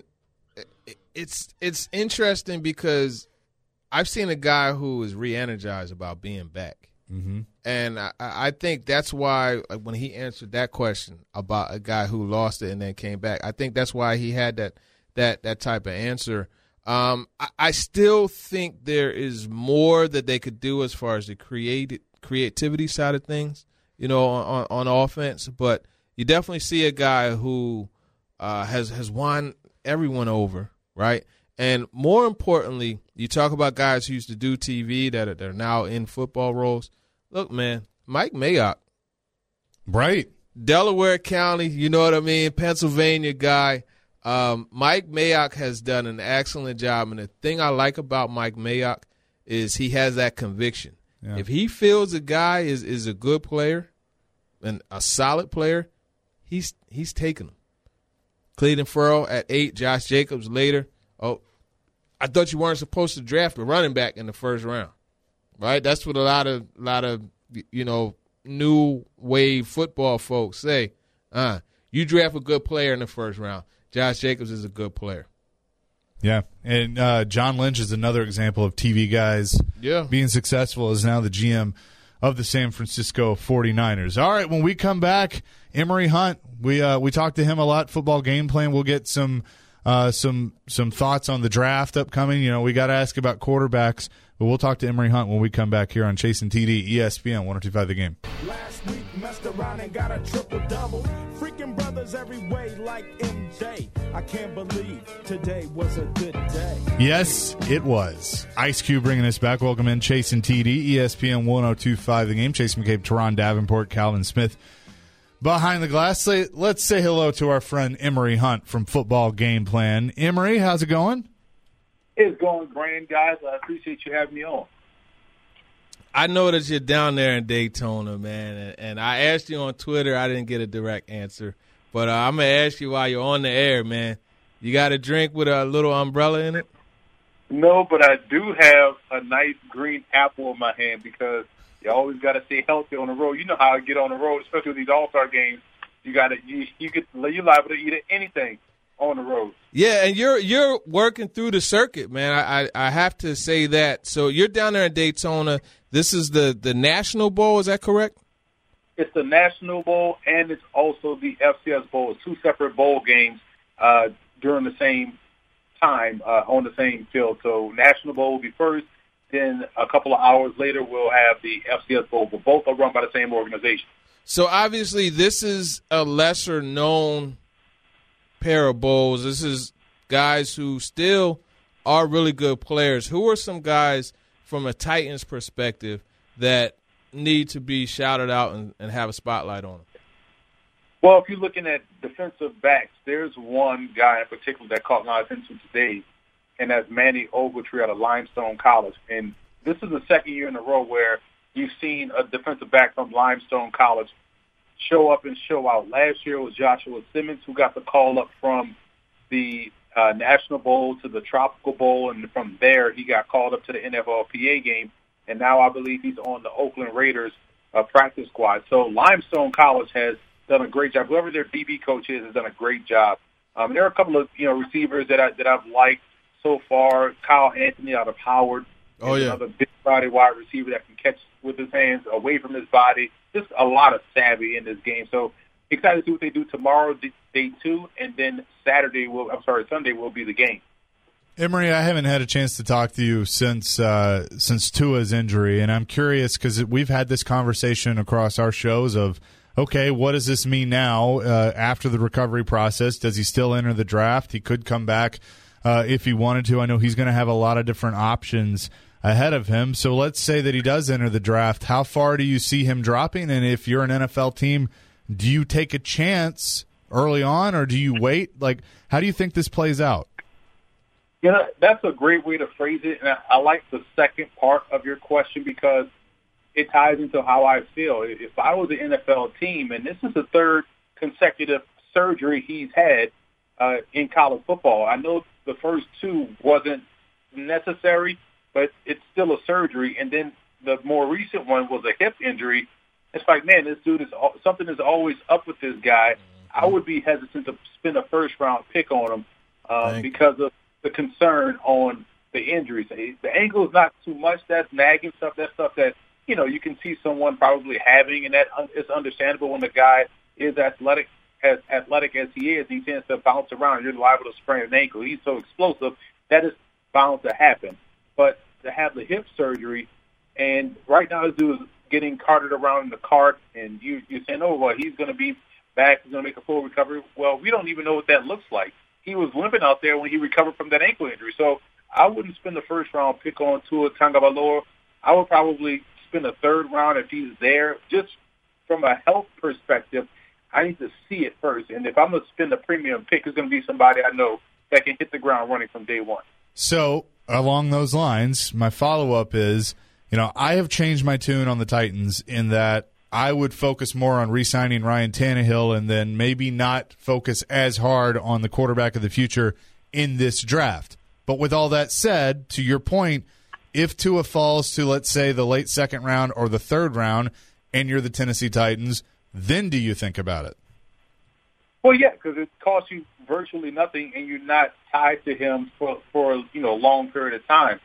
it's interesting because I've seen a guy who is re-energized about being back. Mm-hmm. And I think that's why when he answered that question about a guy who lost it and then came back, I think that's why he had that type of answer. I still think there is more that they could do as far as the creativity side of things, on offense. But you definitely see a guy who has won everyone over, right? And more importantly, you talk about guys who used to do TV that are now in football roles. Look, man, Mike Mayock. Right. Delaware County, you know what I mean, Pennsylvania guy. Mike Mayock has done an excellent job. And the thing I like about Mike Mayock is he has that conviction. Yeah. If he feels a guy is a good player and a solid player, he's taking him. Cleveland Furrow at 8, Josh Jacobs later. Oh, I thought you weren't supposed to draft a running back in the first round, right? That's what a lot of new wave football folks say. You draft a good player in the first round. Josh Jacobs is a good player. Yeah, and John Lynch is another example of TV guys being successful, is now the GM of the San Francisco 49ers. All right, when we come back, Emory Hunt, we talked to him a lot, football game plan. We'll get some thoughts on the draft upcoming. We got to ask about quarterbacks, but we'll talk to Emory Hunt when we come back here on Chase and TD, ESPN 102.5 The Game. Last week messed around and got a triple-double. Freaking brothers every way like MJ. I can't believe today was a good day. Yes, it was. Ice Cube bringing us back. Welcome in, Chase and TD, ESPN 102.5 The Game. Chase McCabe, Teron Davenport, Calvin Smith. Behind the glass, let's say hello to our friend Emory Hunt from Football Game Plan. Emory, how's it going? It's going grand, guys. I appreciate you having me on. I know that you're down there in Daytona, man, and I asked you on Twitter. I didn't get a direct answer, but I'm going to ask you while you're on the air, man. You got a drink with a little umbrella in it? No, but I do have a nice green apple in my hand because you always got to stay healthy on the road. You know how I get on the road, especially with these All-Star games. You're liable to eat anything on the road. Yeah, and you're working through the circuit, man. I have to say that. So you're down there in Daytona. This is the National Bowl, is that correct? It's the National Bowl, and it's also the FCS Bowl. It's two separate bowl games during the same time on the same field. So National Bowl will be first. Then a couple of hours later, we'll have the FCS Bowl, but both are run by the same organization. So obviously this is a lesser-known pair of bowls. This is guys who still are really good players. Who are some guys from a Titans perspective that need to be shouted out and have a spotlight on them? Well, if you're looking at defensive backs, there's one guy in particular that caught my attention today, and that's Manny Ogletree out of Limestone College. And this is the second year in a row where you've seen a defensive back from Limestone College show up and show out. Last year it was Joshua Simmons who got the call up from the National Bowl to the Tropical Bowl, and from there he got called up to the NFLPA game, and now I believe he's on the Oakland Raiders practice squad. So Limestone College has done a great job. Whoever their DB coach is has done a great job. There are a couple of receivers that I've liked so far. Kyle Anthony out of Howard. Another big body wide receiver that can catch with his hands away from his body. Just a lot of savvy in this game. So excited to see what they do tomorrow, day 2, and then Sunday will be the game. Emory, I haven't had a chance to talk to you since Tua's injury, and I'm curious because we've had this conversation across our shows of, okay, what does this mean now after the recovery process? Does he still enter the draft? He could come back if he wanted to. I know he's going to have a lot of different options ahead of him. So let's say that he does enter the draft. How far do you see him dropping? And if you're an NFL team, do you take a chance early on or do you wait? How do you think this plays out? That's a great way to phrase it. And I like the second part of your question because it ties into how I feel. If I was an NFL team, and this is the third consecutive surgery he's had in college football. I know the first 2 wasn't necessary, but it's still a surgery. And then the more recent one was a hip injury. It's like, man, this dude something is always up with this guy. I would be hesitant to spend a first-round pick on him because of the concern on the injuries. The ankle is not too much. That's nagging stuff. That's stuff that, you can see someone probably having, and that is understandable when the guy is athletic as he is. He tends to bounce around. You're liable to sprain an ankle. He's so explosive. That is bound to happen. But to have the hip surgery, and right now this dude is getting carted around in the cart, and you're saying, oh, well, he's going to be back, he's going to make a full recovery. Well, we don't even know what that looks like. He was limping out there when he recovered from that ankle injury. So I wouldn't spend the first-round pick on Tua Tagovailoa. I would probably spend a third round if he's there. Just from a health perspective, I need to see it first. And if I'm going to spend a premium pick, it's going to be somebody I know that can hit the ground running from day one. So along those lines, my follow-up is, I have changed my tune on the Titans in that I would focus more on re-signing Ryan Tannehill and then maybe not focus as hard on the quarterback of the future in this draft. But with all that said, to your point, if Tua falls to, let's say, the late second round or the third round and you're the Tennessee Titans, then do you think about it? Well, yeah, because it costs you virtually nothing and you're not tied to him for a long period of time.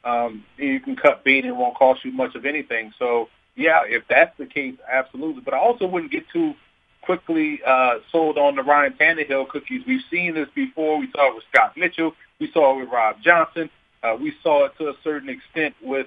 You can cut bait and it won't cost you much of anything. So, yeah, if that's the case, absolutely. But I also wouldn't get too quickly sold on the Ryan Tannehill cookies. We've seen this before. We saw it with Scott Mitchell. We saw it with Rob Johnson. We saw it to a certain extent with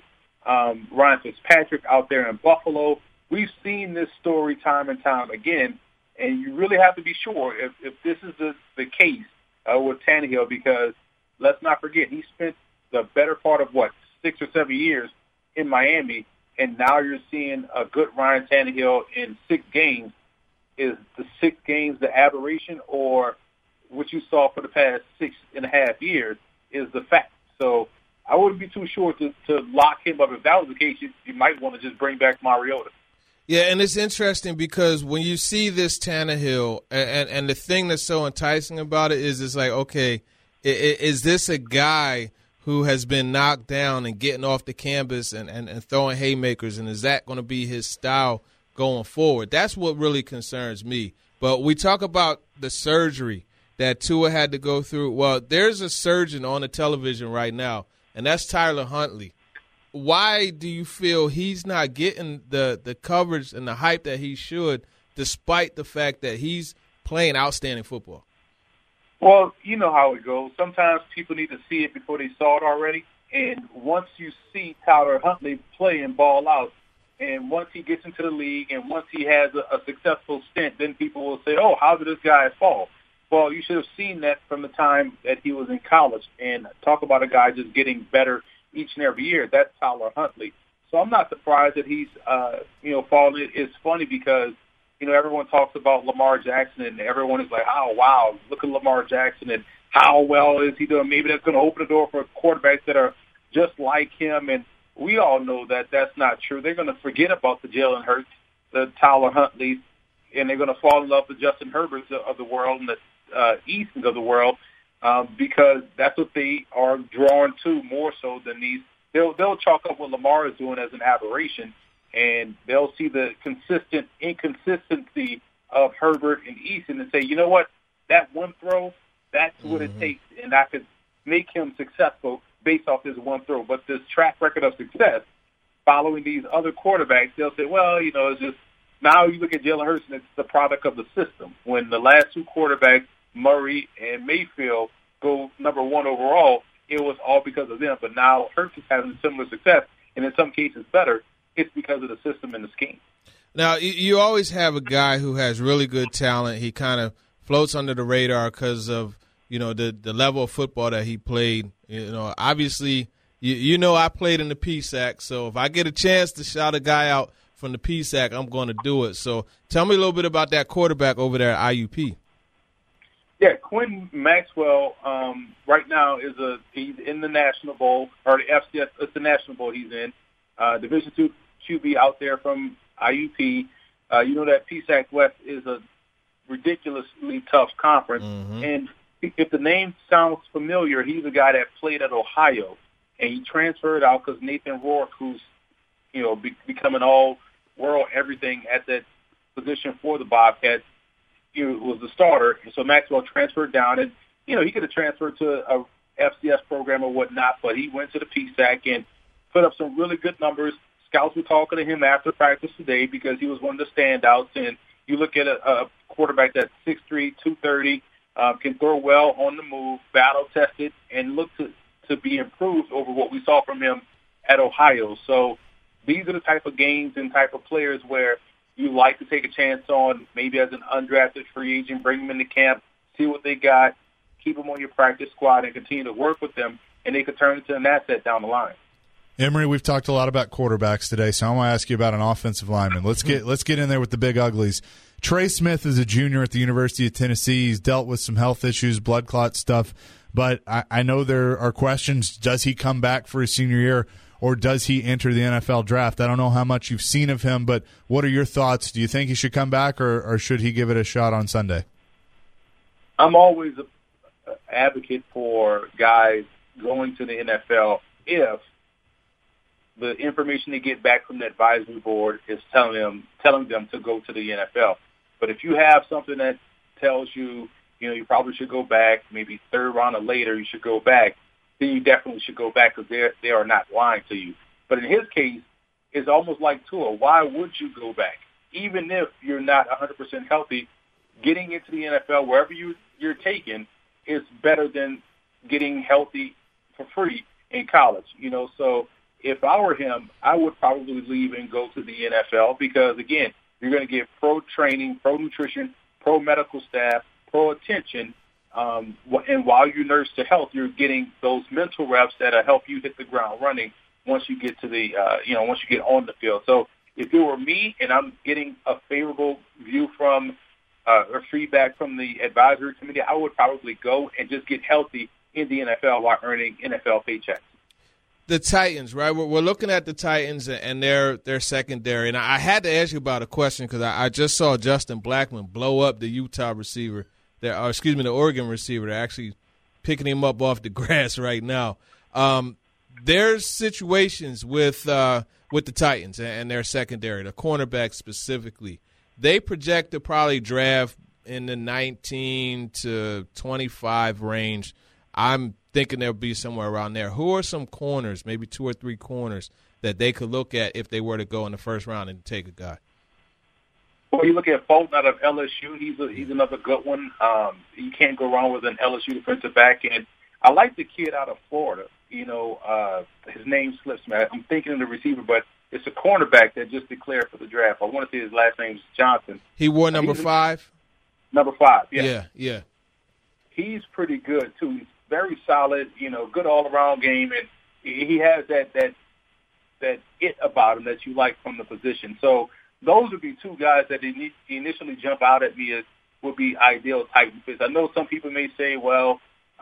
Ryan Fitzpatrick out there in Buffalo. We've seen this story time and time again, and you really have to be sure if this is the case with Tannehill, because let's not forget, he spent the better part of, 6 or 7 years in Miami, and now you're seeing a good Ryan Tannehill in 6 games. Is the 6 games the aberration, or what you saw for the past 6.5 years is the fact? So I wouldn't be too sure to lock him up. If that was the case, you might want to just bring back Mariota. Yeah, and it's interesting because when you see this Tannehill, and the thing that's so enticing about it is it's like, okay, is this a guy who has been knocked down and getting off the canvas and throwing haymakers, and is that going to be his style going forward? That's what really concerns me. But we talk about the surgery that Tua had to go through. Well, there's a surgeon on the television right now, and that's Tyler Huntley. Why do you feel he's not getting the coverage and the hype that he should, despite the fact that he's playing outstanding football? Well, you know how it goes. Sometimes people need to see it before they saw it already. And once you see Tyler Huntley play and ball out, and once he gets into the league and once he has a successful stint, then people will say, oh, how did this guy fall? Well, you should have seen that from the time that he was in college. And talk about a guy just getting better each and every year. That's Tyler Huntley. So I'm not surprised that he's, falling. It's funny because, everyone talks about Lamar Jackson and everyone is like, oh, wow, look at Lamar Jackson and how well is he doing? Maybe that's going to open the door for quarterbacks that are just like him. And we all know that that's not true. They're going to forget about the Jalen Hurts, the Tyler Huntleys, and they're going to fall in love with Justin Herberts of the world and the Eastons of the world. Because that's what they are drawn to more so than these. They'll chalk up what Lamar is doing as an aberration, and they'll see the consistent inconsistency of Herbert and Easton and say, you know what, that one throw, that's what it takes, and I could make him successful based off this one throw. But this track record of success following these other quarterbacks, they'll say, well, it's just now you look at Jalen Hurts and it's the product of the system. When the last 2 quarterbacks, Murray and Mayfield, go number 1 overall, it was all because of them. But now Hurts is having similar success, and in some cases better. It's because of the system and the scheme. Now, you always have a guy who has really good talent. He kind of floats under the radar because of, the level of football that he played. Obviously, I played in the PSAC, so if I get a chance to shout a guy out from the PSAC, I'm going to do it. So tell me a little bit about that quarterback over there at IUP. Yeah, Quinn Maxwell right now he's in the National Bowl, or the FCS. It's the National Bowl he's in. Division II QB out there from IUP. That PSAC West is a ridiculously tough conference. Mm-hmm. And if the name sounds familiar, he's a guy that played at Ohio, and he transferred out because Nathan Rourke, who's becoming all-world everything at that position for the Bobcats, was the starter. And so Maxwell transferred down, and he could have transferred to a FCS program or whatnot, but he went to the PSAC and put up some really good numbers. Scouts were talking to him after practice today because he was one of the standouts. And you look at a quarterback that's 6'3", 230, can throw well on the move, battle-tested, and look to be improved over what we saw from him at Ohio. So these are the type of games and type of players where you like to take a chance on, maybe as an undrafted free agent, bring them into camp, see what they got, keep them on your practice squad, and continue to work with them, and they could turn into an asset down the line. Emory, we've talked a lot about quarterbacks today, so I want to ask you about an offensive lineman. Let's get in there with the big uglies. Trey Smith is a junior at the University of Tennessee. He's dealt with some health issues, blood clot stuff, but I know there are questions. Does he come back for his senior year, or does he enter the NFL draft? I don't know how much you've seen of him, but what are your thoughts? Do you think he should come back, or should he give it a shot on Sunday? I'm always an advocate for guys going to the NFL if the information they get back from the advisory board is telling them to go to the NFL. But if you have something that tells you, you probably should go back, maybe third round or later you should go back, then you definitely should go back because they are not lying to you. But in his case, it's almost like Tua. Why would you go back? Even if you're not 100% healthy, getting into the NFL, wherever you're taken, is better than getting healthy for free in college. So if I were him, I would probably leave and go to the NFL because, again, you're going to get pro training, pro nutrition, pro medical staff, pro attention, and while you nurse to health, you're getting those mental reps that'll help you hit the ground running once you get to the, once you get on the field. So if it were me and I'm getting a favorable view from or feedback from the advisory committee, I would probably go and just get healthy in the NFL while earning NFL paychecks. The Titans, right? We're looking at the Titans and their secondary. And I had to ask you about a question because I just saw Justin Blackmon blow up the Utah receiver. The Oregon receiver. They're actually picking him up off the grass right now. There's situations with the Titans and their secondary, the cornerback specifically. They project to probably draft in the 19 to 25 range. I'm thinking there'll be somewhere around there. Who are some corners, maybe 2 or 3 corners, that they could look at if they were to go in the first round and take a guy? Well, you look at Fulton out of LSU. He's another good one. You can't go wrong with an LSU defensive back. And I like the kid out of Florida. His name slips me. I'm thinking of the receiver, but it's a cornerback that just declared for the draft. I want to say his last name is Johnson. He wore number 5? Number 5, yeah. Yeah. He's pretty good, too. He's very solid, good all-around game, and he has that it about him that you like from the position. So those would be 2 guys that initially jump out at me as would be ideal Titan fits. I know some people may say, well,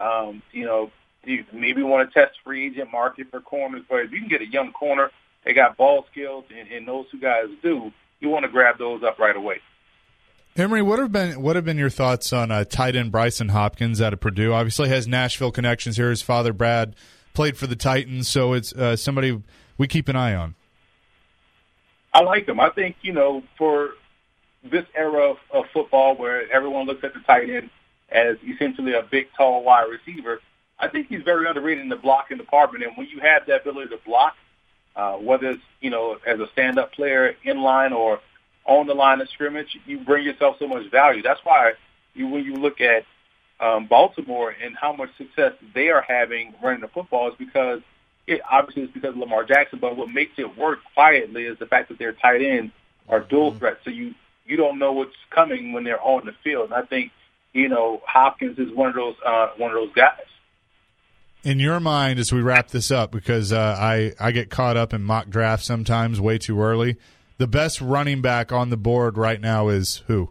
you maybe want to test free agent market for corners, but if you can get a young corner, they got ball skills, and those 2 guys do, you want to grab those up right away. Emory, what have been your thoughts on tight end Bryson Hopkins out of Purdue? Obviously has Nashville connections here. His father, Brad, played for the Titans, so it's somebody we keep an eye on. I like him. I think, for this era of football where everyone looks at the tight end as essentially a big, tall wide receiver, I think he's very underrated in the blocking department. And when you have that ability to block, whether it's, as a stand-up player in line or on the line of scrimmage, you bring yourself so much value. That's why when you look at Baltimore and how much success they are having running the football is because obviously it's because of Lamar Jackson, but what makes it work quietly is the fact that their tight ends are dual threats. So you don't know what's coming when they're on the field. And I think, Hopkins is one of those guys. In your mind, as we wrap this up, because I get caught up in mock drafts sometimes way too early, the best running back on the board right now is who?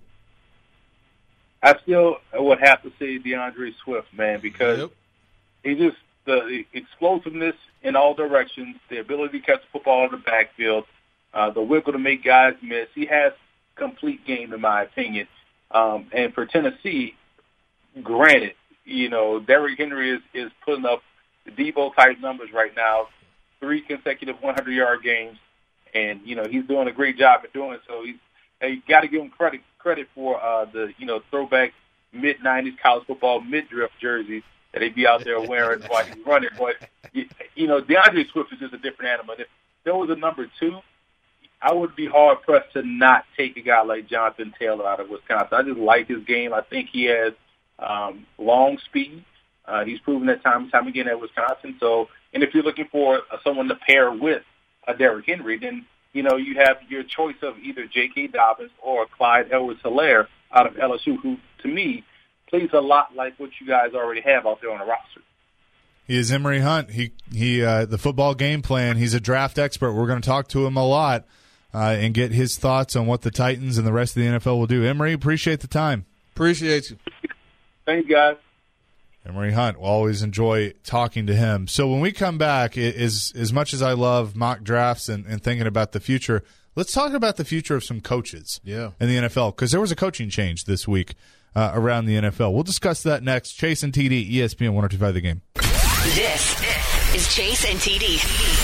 I still would have to say DeAndre Swift, man, because he just the explosiveness in all directions, the ability to catch the football in the backfield, the wiggle to make guys miss. He has complete game, in my opinion. And for Tennessee, granted, Derrick Henry is putting up the Debo-type numbers right now, 3 consecutive 100-yard games. And, he's doing a great job at doing so. You got to give him credit for the, throwback mid-'90s college football mid-drift jerseys that he'd be out there wearing while he's running. But, DeAndre Swift is just a different animal. If there was a number 2, I would be hard-pressed to not take a guy like Jonathan Taylor out of Wisconsin. I just like his game. I think he has long speed. He's proven that time and time again at Wisconsin. So, and if you're looking for someone to pair with Derrick Henry, then you have your choice of either J.K. Dobbins or Clyde Edwards-Helaire out of LSU, who, to me, plays a lot like what you guys already have out there on the roster. He is Emory Hunt. He the football game plan. He's a draft expert. We're going to talk to him a lot and get his thoughts on what the Titans and the rest of the NFL will do. Emory, appreciate the time. Appreciate you. Thanks, guys. Emory Hunt, we'll always enjoy talking to him. So when we come back, as much as I love mock drafts and thinking about the future, let's talk about the future of some coaches in the NFL, because there was a coaching change this week around the NFL. We'll discuss that next. Chase and TD, ESPN 102.5 The Game. This is Chase and TD.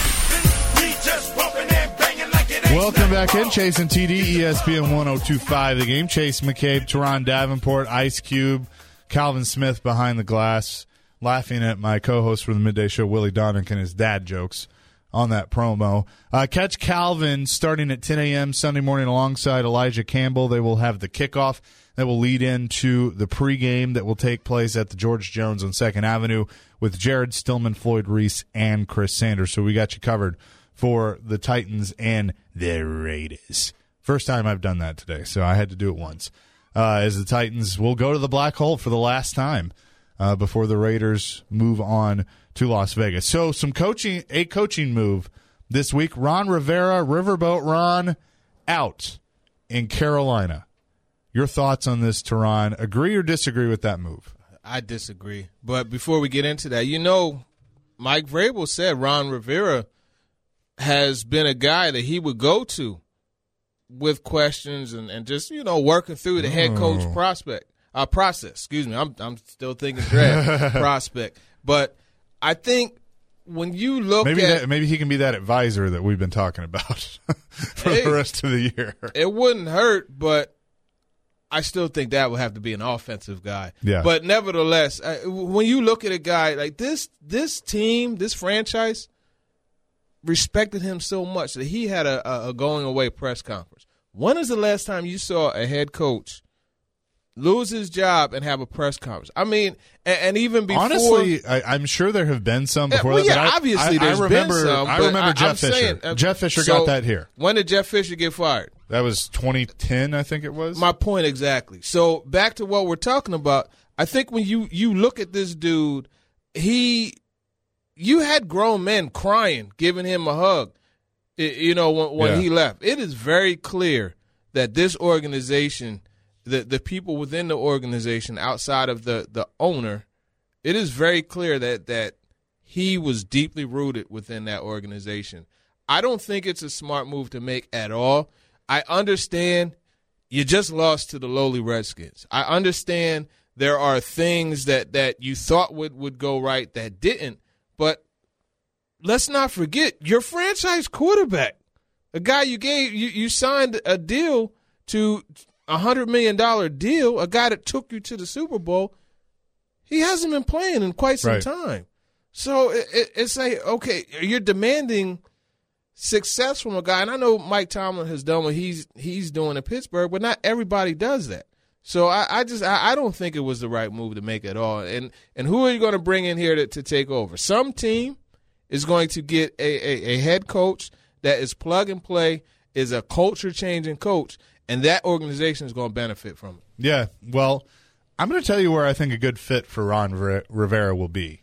Welcome back in, Chase and TD, ESPN 102.5 The Game. Chase McCabe, Teron Davenport, Ice Cube, Calvin Smith behind the glass, laughing at my co-host for the Midday Show, Willie Donick, and his dad jokes on that promo. Catch Calvin starting at 10 a.m. Sunday morning alongside Elijah Campbell. They will have the kickoff that will lead into the pregame that will take place at the George Jones on 2nd Avenue with Jared Stillman, Floyd Reese, and Chris Sanders. So we got you covered for the Titans and the Raiders. First time I've done that today, so I had to do it once. As the Titans will go to the black hole for the last time before the Raiders move on to Las Vegas. So a coaching move this week. Ron Rivera, Riverboat Ron, out in Carolina. Your thoughts on this, Teron? Agree or disagree with that move? I disagree. But before we get into that, Mike Vrabel said Ron Rivera has been a guy that he would go to with questions and just, working through the head coach process. Excuse me. I'm still thinking draft prospect. But I think when you look maybe he can be that advisor that we've been talking about for the rest of the year. It wouldn't hurt, but I still think that would have to be an offensive guy. Yeah. But nevertheless, when you look at a guy like this team, this franchise respected him so much that he had a going away press conference. When is the last time you saw a head coach lose his job and have a press conference? I mean, and even before. Honestly, I'm sure there have been some before that. Yeah, obviously there's been some. I remember Jeff Fisher. Jeff Fisher got that here. When did Jeff Fisher get fired? That was 2010, I think it was. My point exactly. So back to what we're talking about. I think when you look at this dude, you had grown men crying, giving him a hug. When he left. It is very clear that this organization, the people within the organization outside of the owner, it is very clear that he was deeply rooted within that organization. I don't think it's a smart move to make at all. I understand you just lost to the lowly Redskins. I understand there are things that you thought would go right that didn't, but let's not forget your franchise quarterback, a guy you signed a deal to, $100 million deal, a guy that took you to the Super Bowl. He hasn't been playing in quite some time. So it's like, okay, you're demanding success from a guy, and I know Mike Tomlin has done what he's doing in Pittsburgh, but not everybody does that. So I don't think it was the right move to make at all. And who are you going to bring in here to take over? Some team is going to get a head coach that is plug and play, is a culture-changing coach, and that organization is going to benefit from it. Yeah, well, I'm going to tell you where I think a good fit for Ron Rivera will be.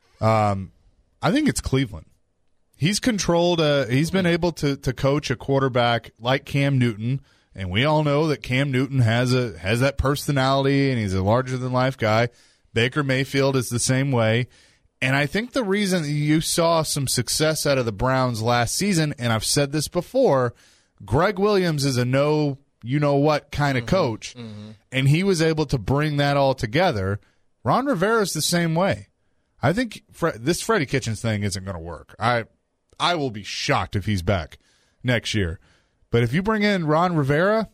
I think it's Cleveland. He's controlled. He's been able to coach a quarterback like Cam Newton, and we all know that Cam Newton has that personality, and he's a larger-than-life guy. Baker Mayfield is the same way. And I think the reason you saw some success out of the Browns last season, and I've said this before, Greg Williams is a know-you-know-what kind of coach, and he was able to bring that all together. Ron Rivera is the same way. I think this Freddie Kitchens thing isn't going to work. I will be shocked if he's back next year. But if you bring in Ron Rivera,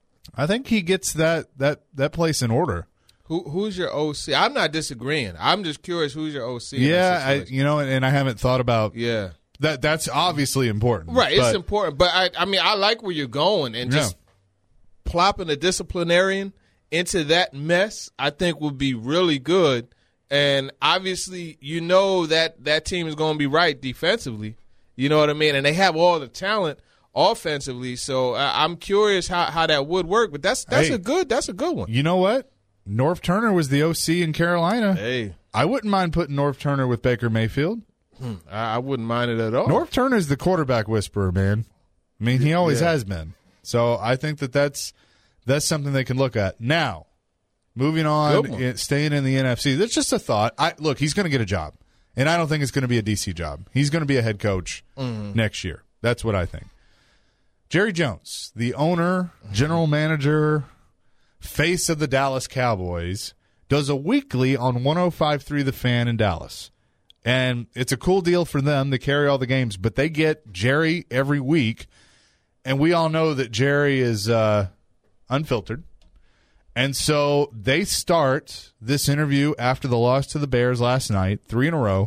I think he gets that place in order. Who's your OC? I'm not disagreeing. I'm just curious who's your OC. Yeah, and I haven't thought about that's obviously important. Right, it's important. But I like where you're going, and just plopping a disciplinarian into that mess, I think would be really good. And obviously, that team is going to be right defensively. You know what I mean? And they have all the talent offensively. So I'm curious how that would work. But that's a good one. You know what? Norv Turner was the OC in Carolina. Hey, I wouldn't mind putting Norv Turner with Baker Mayfield. I wouldn't mind it at all. Norv Turner's the quarterback whisperer, man. I mean, he always has been. So I think that's something they can look at. Now, moving on, staying in the NFC, that's just a thought. Look, he's going to get a job, and I don't think it's going to be a DC job. He's going to be a head coach next year. That's what I think. Jerry Jones, the owner, general manager, face of the Dallas Cowboys, does a weekly on 105.3 The Fan in Dallas. And it's a cool deal for them. They carry all the games, but they get Jerry every week. And we all know that Jerry is unfiltered. And so they start this interview after the loss to the Bears last night, 3 in a row.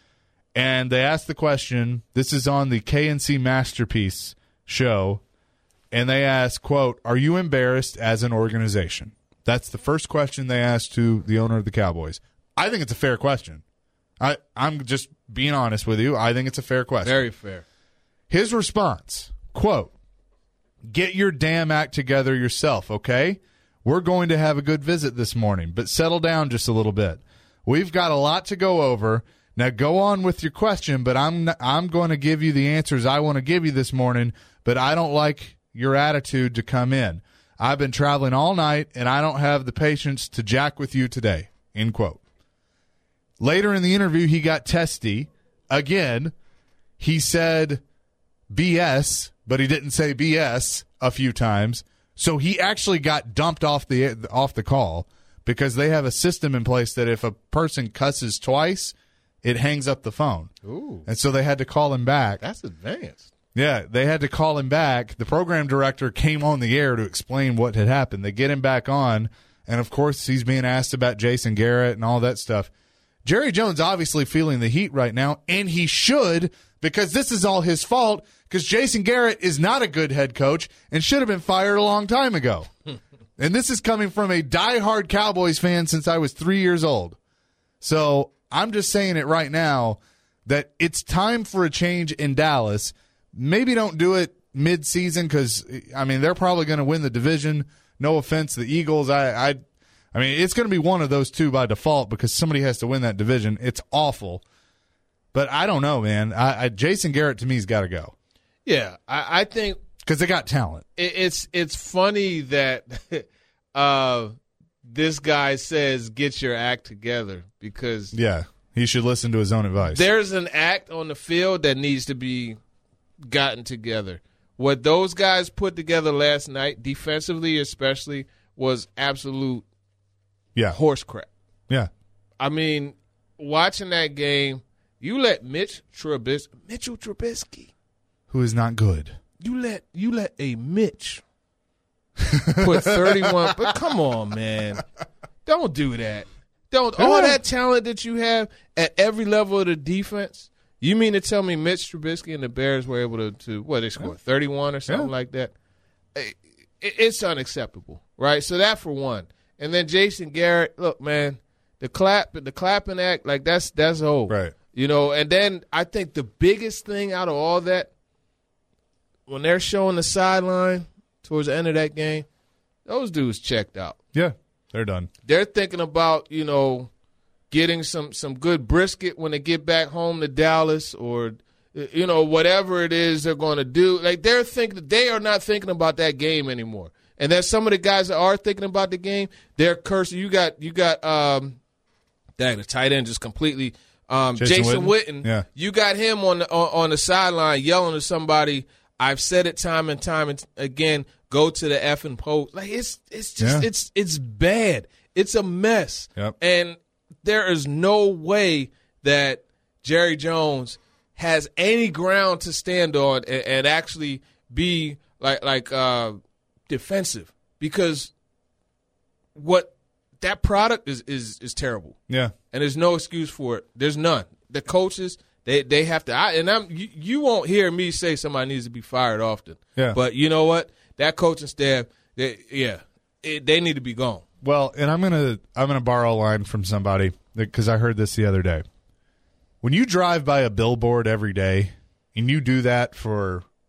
And they ask the question, this is on the KNC Masterpiece show, and they ask, quote, are you embarrassed as an organization? That's the first question they asked to the owner of the Cowboys. I think it's a fair question. I'm just being honest with you. I think it's a fair question. Very fair. His response, quote, get your damn act together yourself, okay? We're going to have a good visit this morning, but settle down just a little bit. We've got a lot to go over. Now go on with your question, but I'm going to give you the answers I want to give you this morning, but I don't like your attitude to come in. I've been traveling all night, and I don't have the patience to jack with you today, end quote. Later in the interview, he got testy. Again, he said BS, but he didn't say BS a few times. So he actually got dumped off the call because they have a system in place that if a person cusses twice, it hangs up the phone. Ooh. And so they had to call him back. That's advanced. Yeah, they had to call him back. The program director came on the air to explain what had happened. They get him back on, and of course he's being asked about Jason Garrett and all that stuff. Jerry Jones obviously feeling the heat right now, and he should, because this is all his fault, because Jason Garrett is not a good head coach and should have been fired a long time ago. And this is coming from a diehard Cowboys fan since I was 3 years old. So I'm just saying it right now that it's time for a change in Dallas. Maybe don't do it mid-season because, I mean, they're probably going to win the division. No offense, the Eagles. I mean, it's going to be one of those two by default because somebody has to win that division. It's awful. But I don't know, man. Jason Garrett, to me, has got to go. Yeah, I think – because they got talent. It's funny that this guy says get your act together because – yeah, he should listen to his own advice. There's an act on the field that needs to be gotten together. What those guys put together last night, defensively especially, was absolute horse crap. Yeah. I mean, watching that game, you let Mitchell Trubisky, who is not good. You let a Mitch put 31. But come on, man. Don't do that. All that talent that you have at every level of the defense. You mean to tell me Mitch Trubisky and the Bears were able to they scored 31 or something like that? It's unacceptable, right? So that for one. And then Jason Garrett, look, man, the clapping act, like that's old. Right. You know, and then I think the biggest thing out of all that, when they're showing the sideline towards the end of that game, those dudes checked out. Yeah, they're done. They're thinking about, getting some good brisket when they get back home to Dallas or, whatever it is they're going to do. Like they are not thinking about that game anymore. And then some of the guys that are thinking about the game, they're cursing. You got the tight end just completely Jason Witten. Yeah. You got him on the sideline yelling to somebody. I've said it time and time again. Go to the effing post. Like it's just it's bad. It's a mess. Yep. And there is no way that Jerry Jones has any ground to stand on and actually be like defensive, because what that product is terrible. Yeah. And there's no excuse for it. There's none. The coaches, they have to. You won't hear me say somebody needs to be fired often. Yeah. But you know what? That coaching staff, they need to be gone. Well, and I'm gonna borrow a line from somebody because I heard this the other day. When you drive by a billboard every day and you do that for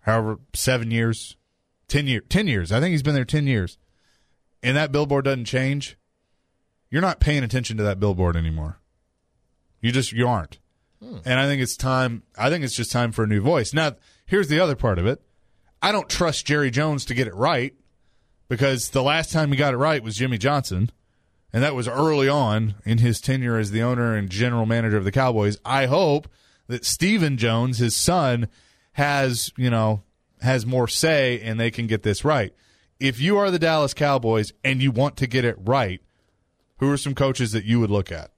however, 7 years, 10 years. I think he's been there 10 years. And that billboard doesn't change. You're not paying attention to that billboard anymore. You aren't. And I think it's time. I think it's just time for a new voice. Now, here's the other part of it. I don't trust Jerry Jones to get it right, because the last time he got it right was Jimmy Johnson, and that was early on in his tenure as the owner and general manager of the Cowboys. I hope that Stephen Jones, his son, has more say and they can get this right. If you are the Dallas Cowboys and you want to get it right, who are some coaches that you would look at?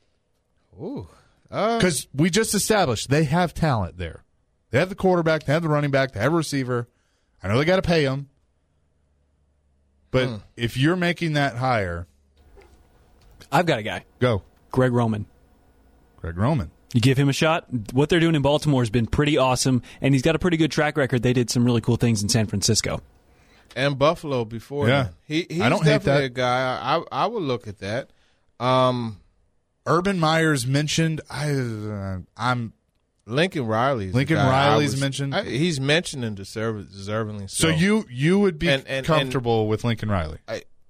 Because we just established they have talent there. They have the quarterback, they have the running back, they have a receiver. I know they got to pay them. But if you're making that hire. I've got a guy. Go. Greg Roman. Greg Roman. You give him a shot. What they're doing in Baltimore has been pretty awesome, and he's got a pretty good track record. They did some really cool things in San Francisco. And Buffalo before that. He's I don't hate definitely that. a guy. I would look at that. Urban Meyer's mentioned. I'm Lincoln Riley's mentioned. He's mentioned and deservingly so. So you would be comfortable with Lincoln Riley?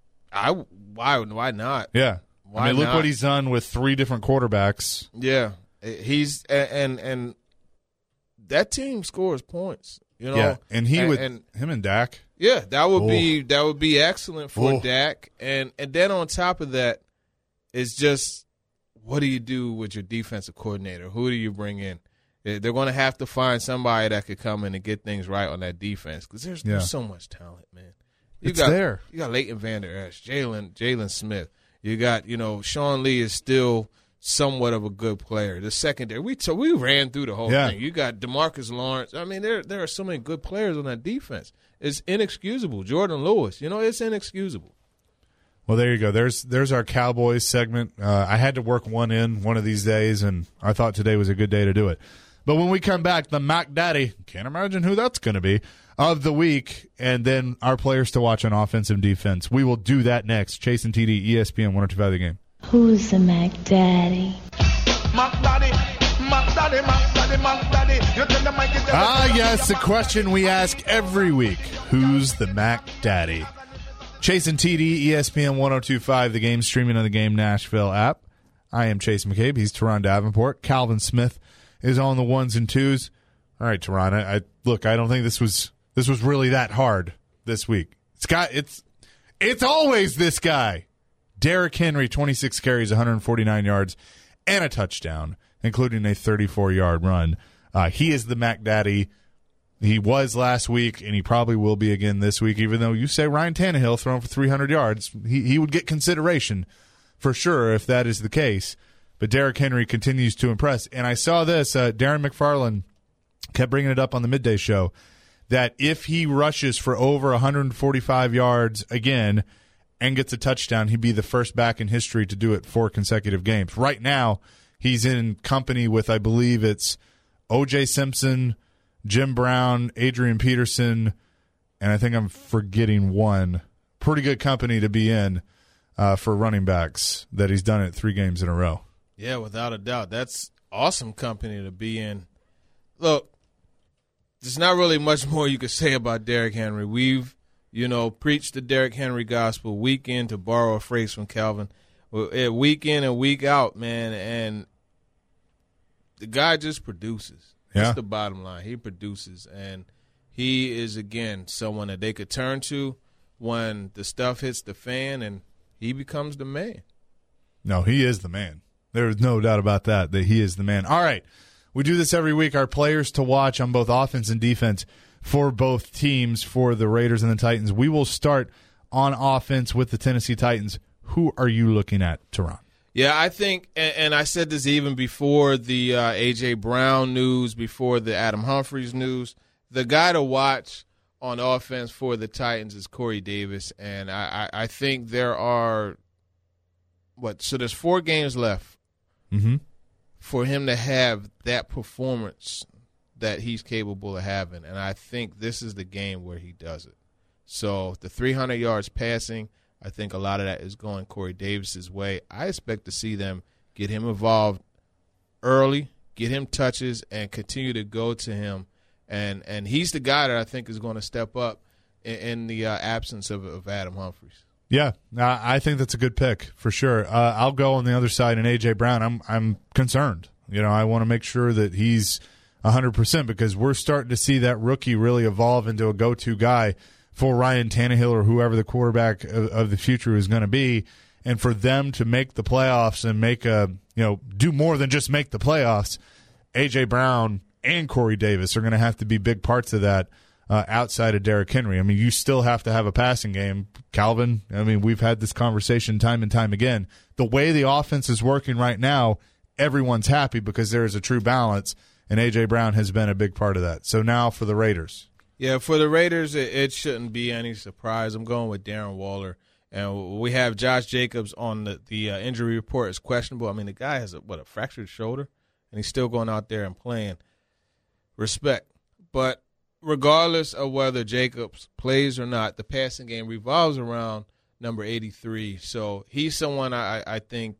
Why not? Yeah. Why look not? what he's done with 3 different quarterbacks. Yeah. He's and that team scores points. Yeah. And him and Dak. Yeah, that would be excellent for Dak. And then on top of that, it's just, what do you do with your defensive coordinator? Who do you bring in? They're going to have to find somebody that could come in and get things right on that defense, because there's so much talent, man. It's there. You got Leighton Vander Esch, Jalen Smith. You got, Sean Lee is still somewhat of a good player. The secondary, we ran through the whole thing. You got DeMarcus Lawrence. I mean, there are so many good players on that defense. It's inexcusable. Jordan Lewis, it's inexcusable. Well, there you go. There's our Cowboys segment. I had to work one of these days, and I thought today was a good day to do it. But when we come back, the Mac Daddy, can't imagine who that's going to be, of the week, and then our players to watch on offense and defense. We will do that next. Chase and TD, ESPN 102.5 The Game. Who's the Mac Daddy? Mac Daddy, Mac Daddy, Mac Daddy, Mac Daddy. You tell the mic is Yes, the question we ask every week. Who's the Mac Daddy? Chase and TD, ESPN 102.5 The Game, streaming on the Game Nashville app. I am Chase McCabe. He's Teron Davenport. Calvin Smith is on the 1s and 2s. All right, Teron. I don't think this was really that hard this week. It's always this guy. Derrick Henry, 26 carries, 149 yards, and a touchdown, including a 34-yard run. He is the Mac Daddy. He was last week, and he probably will be again this week, even though you say Ryan Tannehill throwing for 300 yards. He would get consideration for sure if that is the case. But Derrick Henry continues to impress. And I saw this. Darren McFarland kept bringing it up on the midday show, that if he rushes for over 145 yards again and gets a touchdown, he'd be the first back in history to do it 4 consecutive games. Right now, he's in company with, I believe it's O.J. Simpson, Jim Brown, Adrian Peterson, and I think I'm forgetting one. Pretty good company to be in for running backs that he's done it 3 games in a row. Yeah, without a doubt. That's awesome company to be in. Look, there's not really much more you could say about Derrick Henry. We've, preached the Derrick Henry gospel week in, to borrow a phrase from Calvin, week in and week out, man, and the guy just produces. That's the bottom line. He produces, and he is, again, someone that they could turn to when the stuff hits the fan, and he becomes the man. No, he is the man. There's no doubt about that he is the man. All right. We do this every week. Our players to watch on both offense and defense for both teams, for the Raiders and the Titans. We will start on offense with the Tennessee Titans. Who are you looking at, Teron? Yeah, I think, and I said this even before the A.J. Brown news, before the Adam Humphries news, the guy to watch on offense for the Titans is Corey Davis, and I think there are, so there's 4 games left. Mm-hmm. For him to have that performance that he's capable of having, and I think this is the game where he does it. So the 300 yards passing, I think a lot of that is going Corey Davis's way. I expect to see them get him involved early, get him touches, and continue to go to him and he's the guy that I think is going to step up in the absence of Adam Humphries. Yeah, I think that's a good pick for sure. I'll go on the other side, and A.J. Brown, I'm concerned. I want to make sure that he's 100% because we're starting to see that rookie really evolve into a go-to guy for Ryan Tannehill or whoever the quarterback of the future is going to be. And for them to make the playoffs and do more than just make the playoffs, A.J. Brown and Corey Davis are going to have to be big parts of that outside of Derrick Henry. I mean, you still have to have a passing game. Calvin, I mean, we've had this conversation time and time again. The way the offense is working right now, everyone's happy because there is a true balance, and A.J. Brown has been a big part of that. So now for the Raiders. Yeah, for the Raiders, it shouldn't be any surprise. I'm going with Darren Waller. And we have Josh Jacobs on the injury report as questionable. I mean, the guy has a fractured shoulder, and he's still going out there and playing. Respect. But regardless of whether Jacobs plays or not, the passing game revolves around number 83. So he's someone I think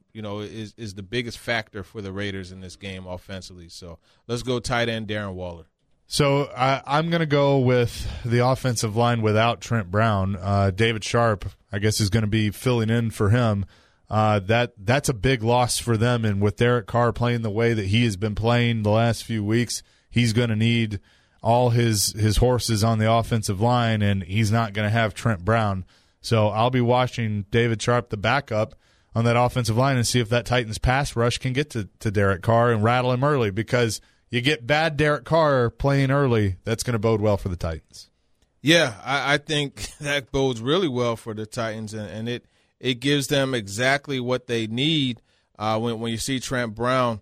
is the biggest factor for the Raiders in this game offensively. So let's go tight end Darren Waller. So I'm going to go with the offensive line without Trent Brown. David Sharp, I guess, is going to be filling in for him. That's a big loss for them. And with Derek Carr playing the way that he has been playing the last few weeks, he's going to need all his horses on the offensive line, and he's not going to have Trent Brown. So I'll be watching David Sharp, the backup, on that offensive line and see if that Titans pass rush can get to Derek Carr and rattle him early because – you get bad Derek Carr playing early, that's going to bode well for the Titans. Yeah, I think that bodes really well for the Titans, and it gives them exactly what they need when you see Trent Brown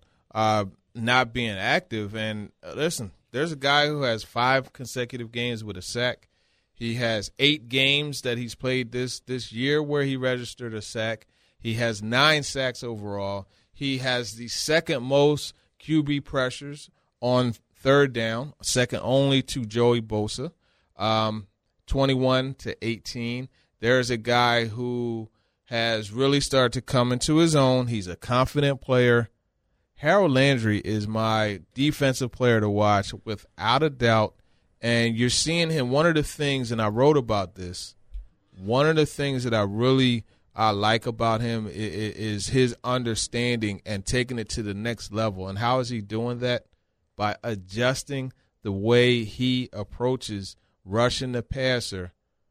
not being active. And listen, there's a guy who has 5 consecutive games with a sack. He has 8 games that he's played this year where he registered a sack. He has 9 sacks overall. He has the second most QB pressures on third down, second only to Joey Bosa, 21-18. There's a guy who has really started to come into his own. He's a confident player. Harold Landry is my defensive player to watch without a doubt, and you're seeing him. One of the things, and I wrote about this, one of the things that I really like about him is his understanding and taking it to the next level. And how is he doing that? By adjusting the way he approaches rushing the passer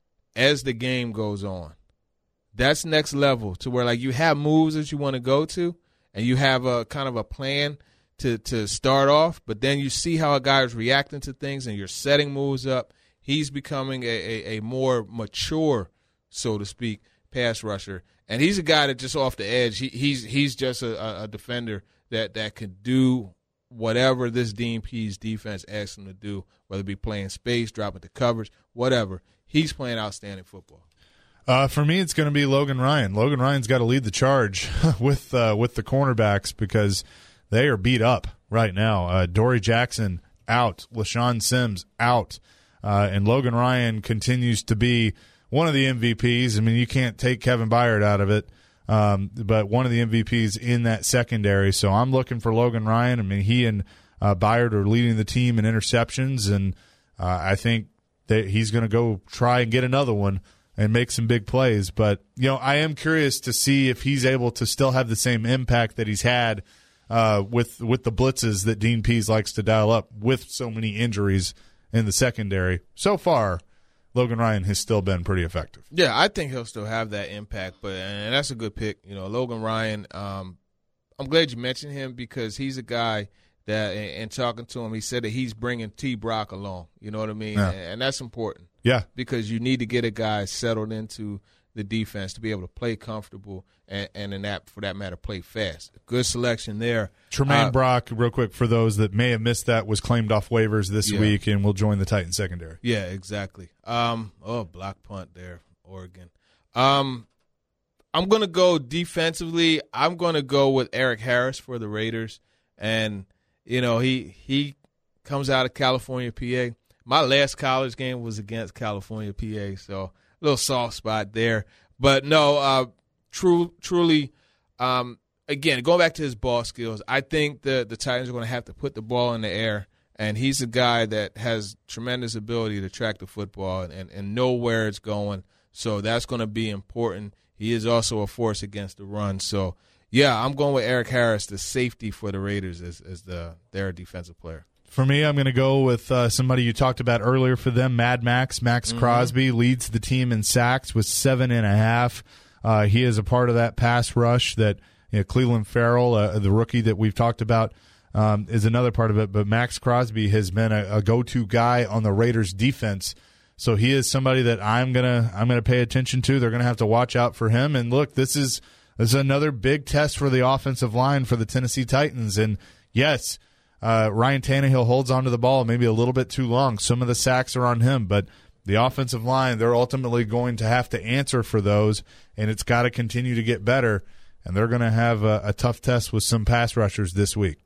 as the game goes on. That's next level to where, like, you have moves that you want to go to and you have a kind of a plan to start off, but then you see how a guy is reacting to things and you're setting moves up. He's becoming a more mature, so to speak, pass rusher. And he's a guy that just off the edge, he's just a defender that could do whatever this Dean Pease defense asks him to do, whether it be playing space, dropping the coverage, whatever. He's playing outstanding football. For me, it's going to be Logan Ryan. Logan Ryan's got to lead the charge with the cornerbacks because they are beat up right now. Dory Jackson out, LaShawn Sims out, and Logan Ryan continues to be one of the MVPs. I mean, you can't take Kevin Byard out of it, but one of the MVPs in that secondary. So I'm looking for Logan Ryan. I mean, he and Byard are leading the team in interceptions, and I think that he's going to go try and get another one and make some big plays. But, I am curious to see if he's able to still have the same impact that he's had with the blitzes that Dean Pease likes to dial up with so many injuries in the secondary. So far, Logan Ryan has still been pretty effective. Yeah, I think he'll still have that impact, and that's a good pick. Logan Ryan, I'm glad you mentioned him because he's a guy that, in talking to him, he said that he's bringing T. Brock along. You know what I mean? Yeah. And that's important. Yeah. Because you need to get a guy settled into the defense to be able to play comfortable and in that, for that matter, play fast. Good selection there. Tremaine Brock, real quick, for those that may have missed that, was claimed off waivers this week and will join the Titans secondary. Yeah, exactly. Block punt there, Oregon. I'm going to go defensively. I'm going to go with Eric Harris for the Raiders. And, he comes out of California, PA. My last college game was against California, PA, so a little soft spot there. But no, truly, again, going back to his ball skills, I think the Titans are going to have to put the ball in the air And he's a guy that has tremendous ability to track the football and know where it's going. So that's going to be important. He is also a force against the run. So, yeah, I'm going with Eric Harris, the safety for the Raiders, as their defensive player. For me, I'm going to go with somebody you talked about earlier for them, Mad Max. Max Crosby leads the team in sacks with 7.5. He is a part of that pass rush that Cleveland Farrell, the rookie that we've talked about, is another part of it. But Max Crosby has been a go-to guy on the Raiders defense. So he is somebody that I'm gonna pay attention to. They're gonna have to watch out for him. And look, this is another big test for the offensive line for the Tennessee Titans. And yes, Ryan Tannehill holds onto the ball maybe a little bit too long. Some of the sacks are on him, but the offensive line, they're ultimately going to have to answer for those, and it's got to continue to get better. And they're going to have a tough test with some pass rushers this week.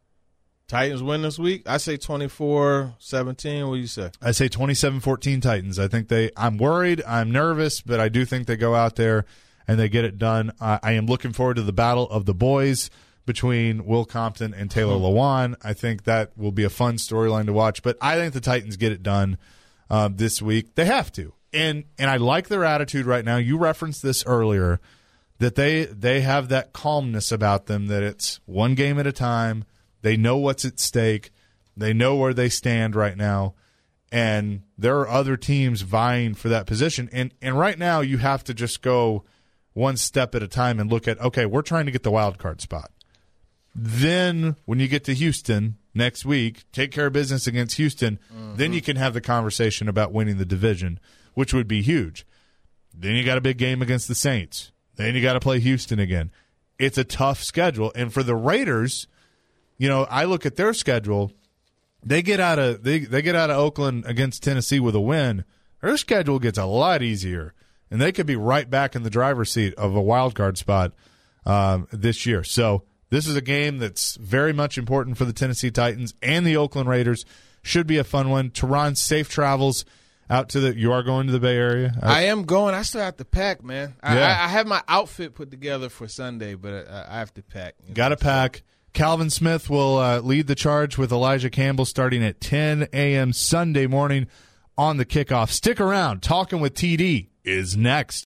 Titans win this week? I say 24-17. What do you say? I say 27-14 Titans. I think I'm worried. I'm nervous, but I do think they go out there and they get it done. I am looking forward to the battle of the boys between Will Compton and Taylor Lewan. I think that will be a fun storyline to watch. But I think the Titans get it done this week. They have to. And I like their attitude right now. You referenced this earlier, that they have that calmness about them, that it's one game at a time. They know what's at stake. They know where they stand right now. And there are other teams vying for that position. And right now you have to just go one step at a time and look at, okay, we're trying to get the wild card spot. Then when you get to Houston next week, take care of business against Houston, then you can have the conversation about winning the division, which would be huge. Then you got a big game against the Saints. Then you got to play Houston again. It's a tough schedule. And for the Raiders, I look at their schedule. They get out of Oakland against Tennessee with a win. Their schedule gets a lot easier, and they could be right back in the driver's seat of a wild card spot this year. So this is a game that's very much important for the Tennessee Titans and the Oakland Raiders. Should be a fun one. Teron, safe travels out to you are going to the Bay Area? I am going. I still have to pack, man. I have my outfit put together for Sunday, but I have to pack. Got to pack. Calvin Smith will lead the charge with Elijah Campbell starting at 10 a.m. Sunday morning on the kickoff. Stick around. Talking with TD is next.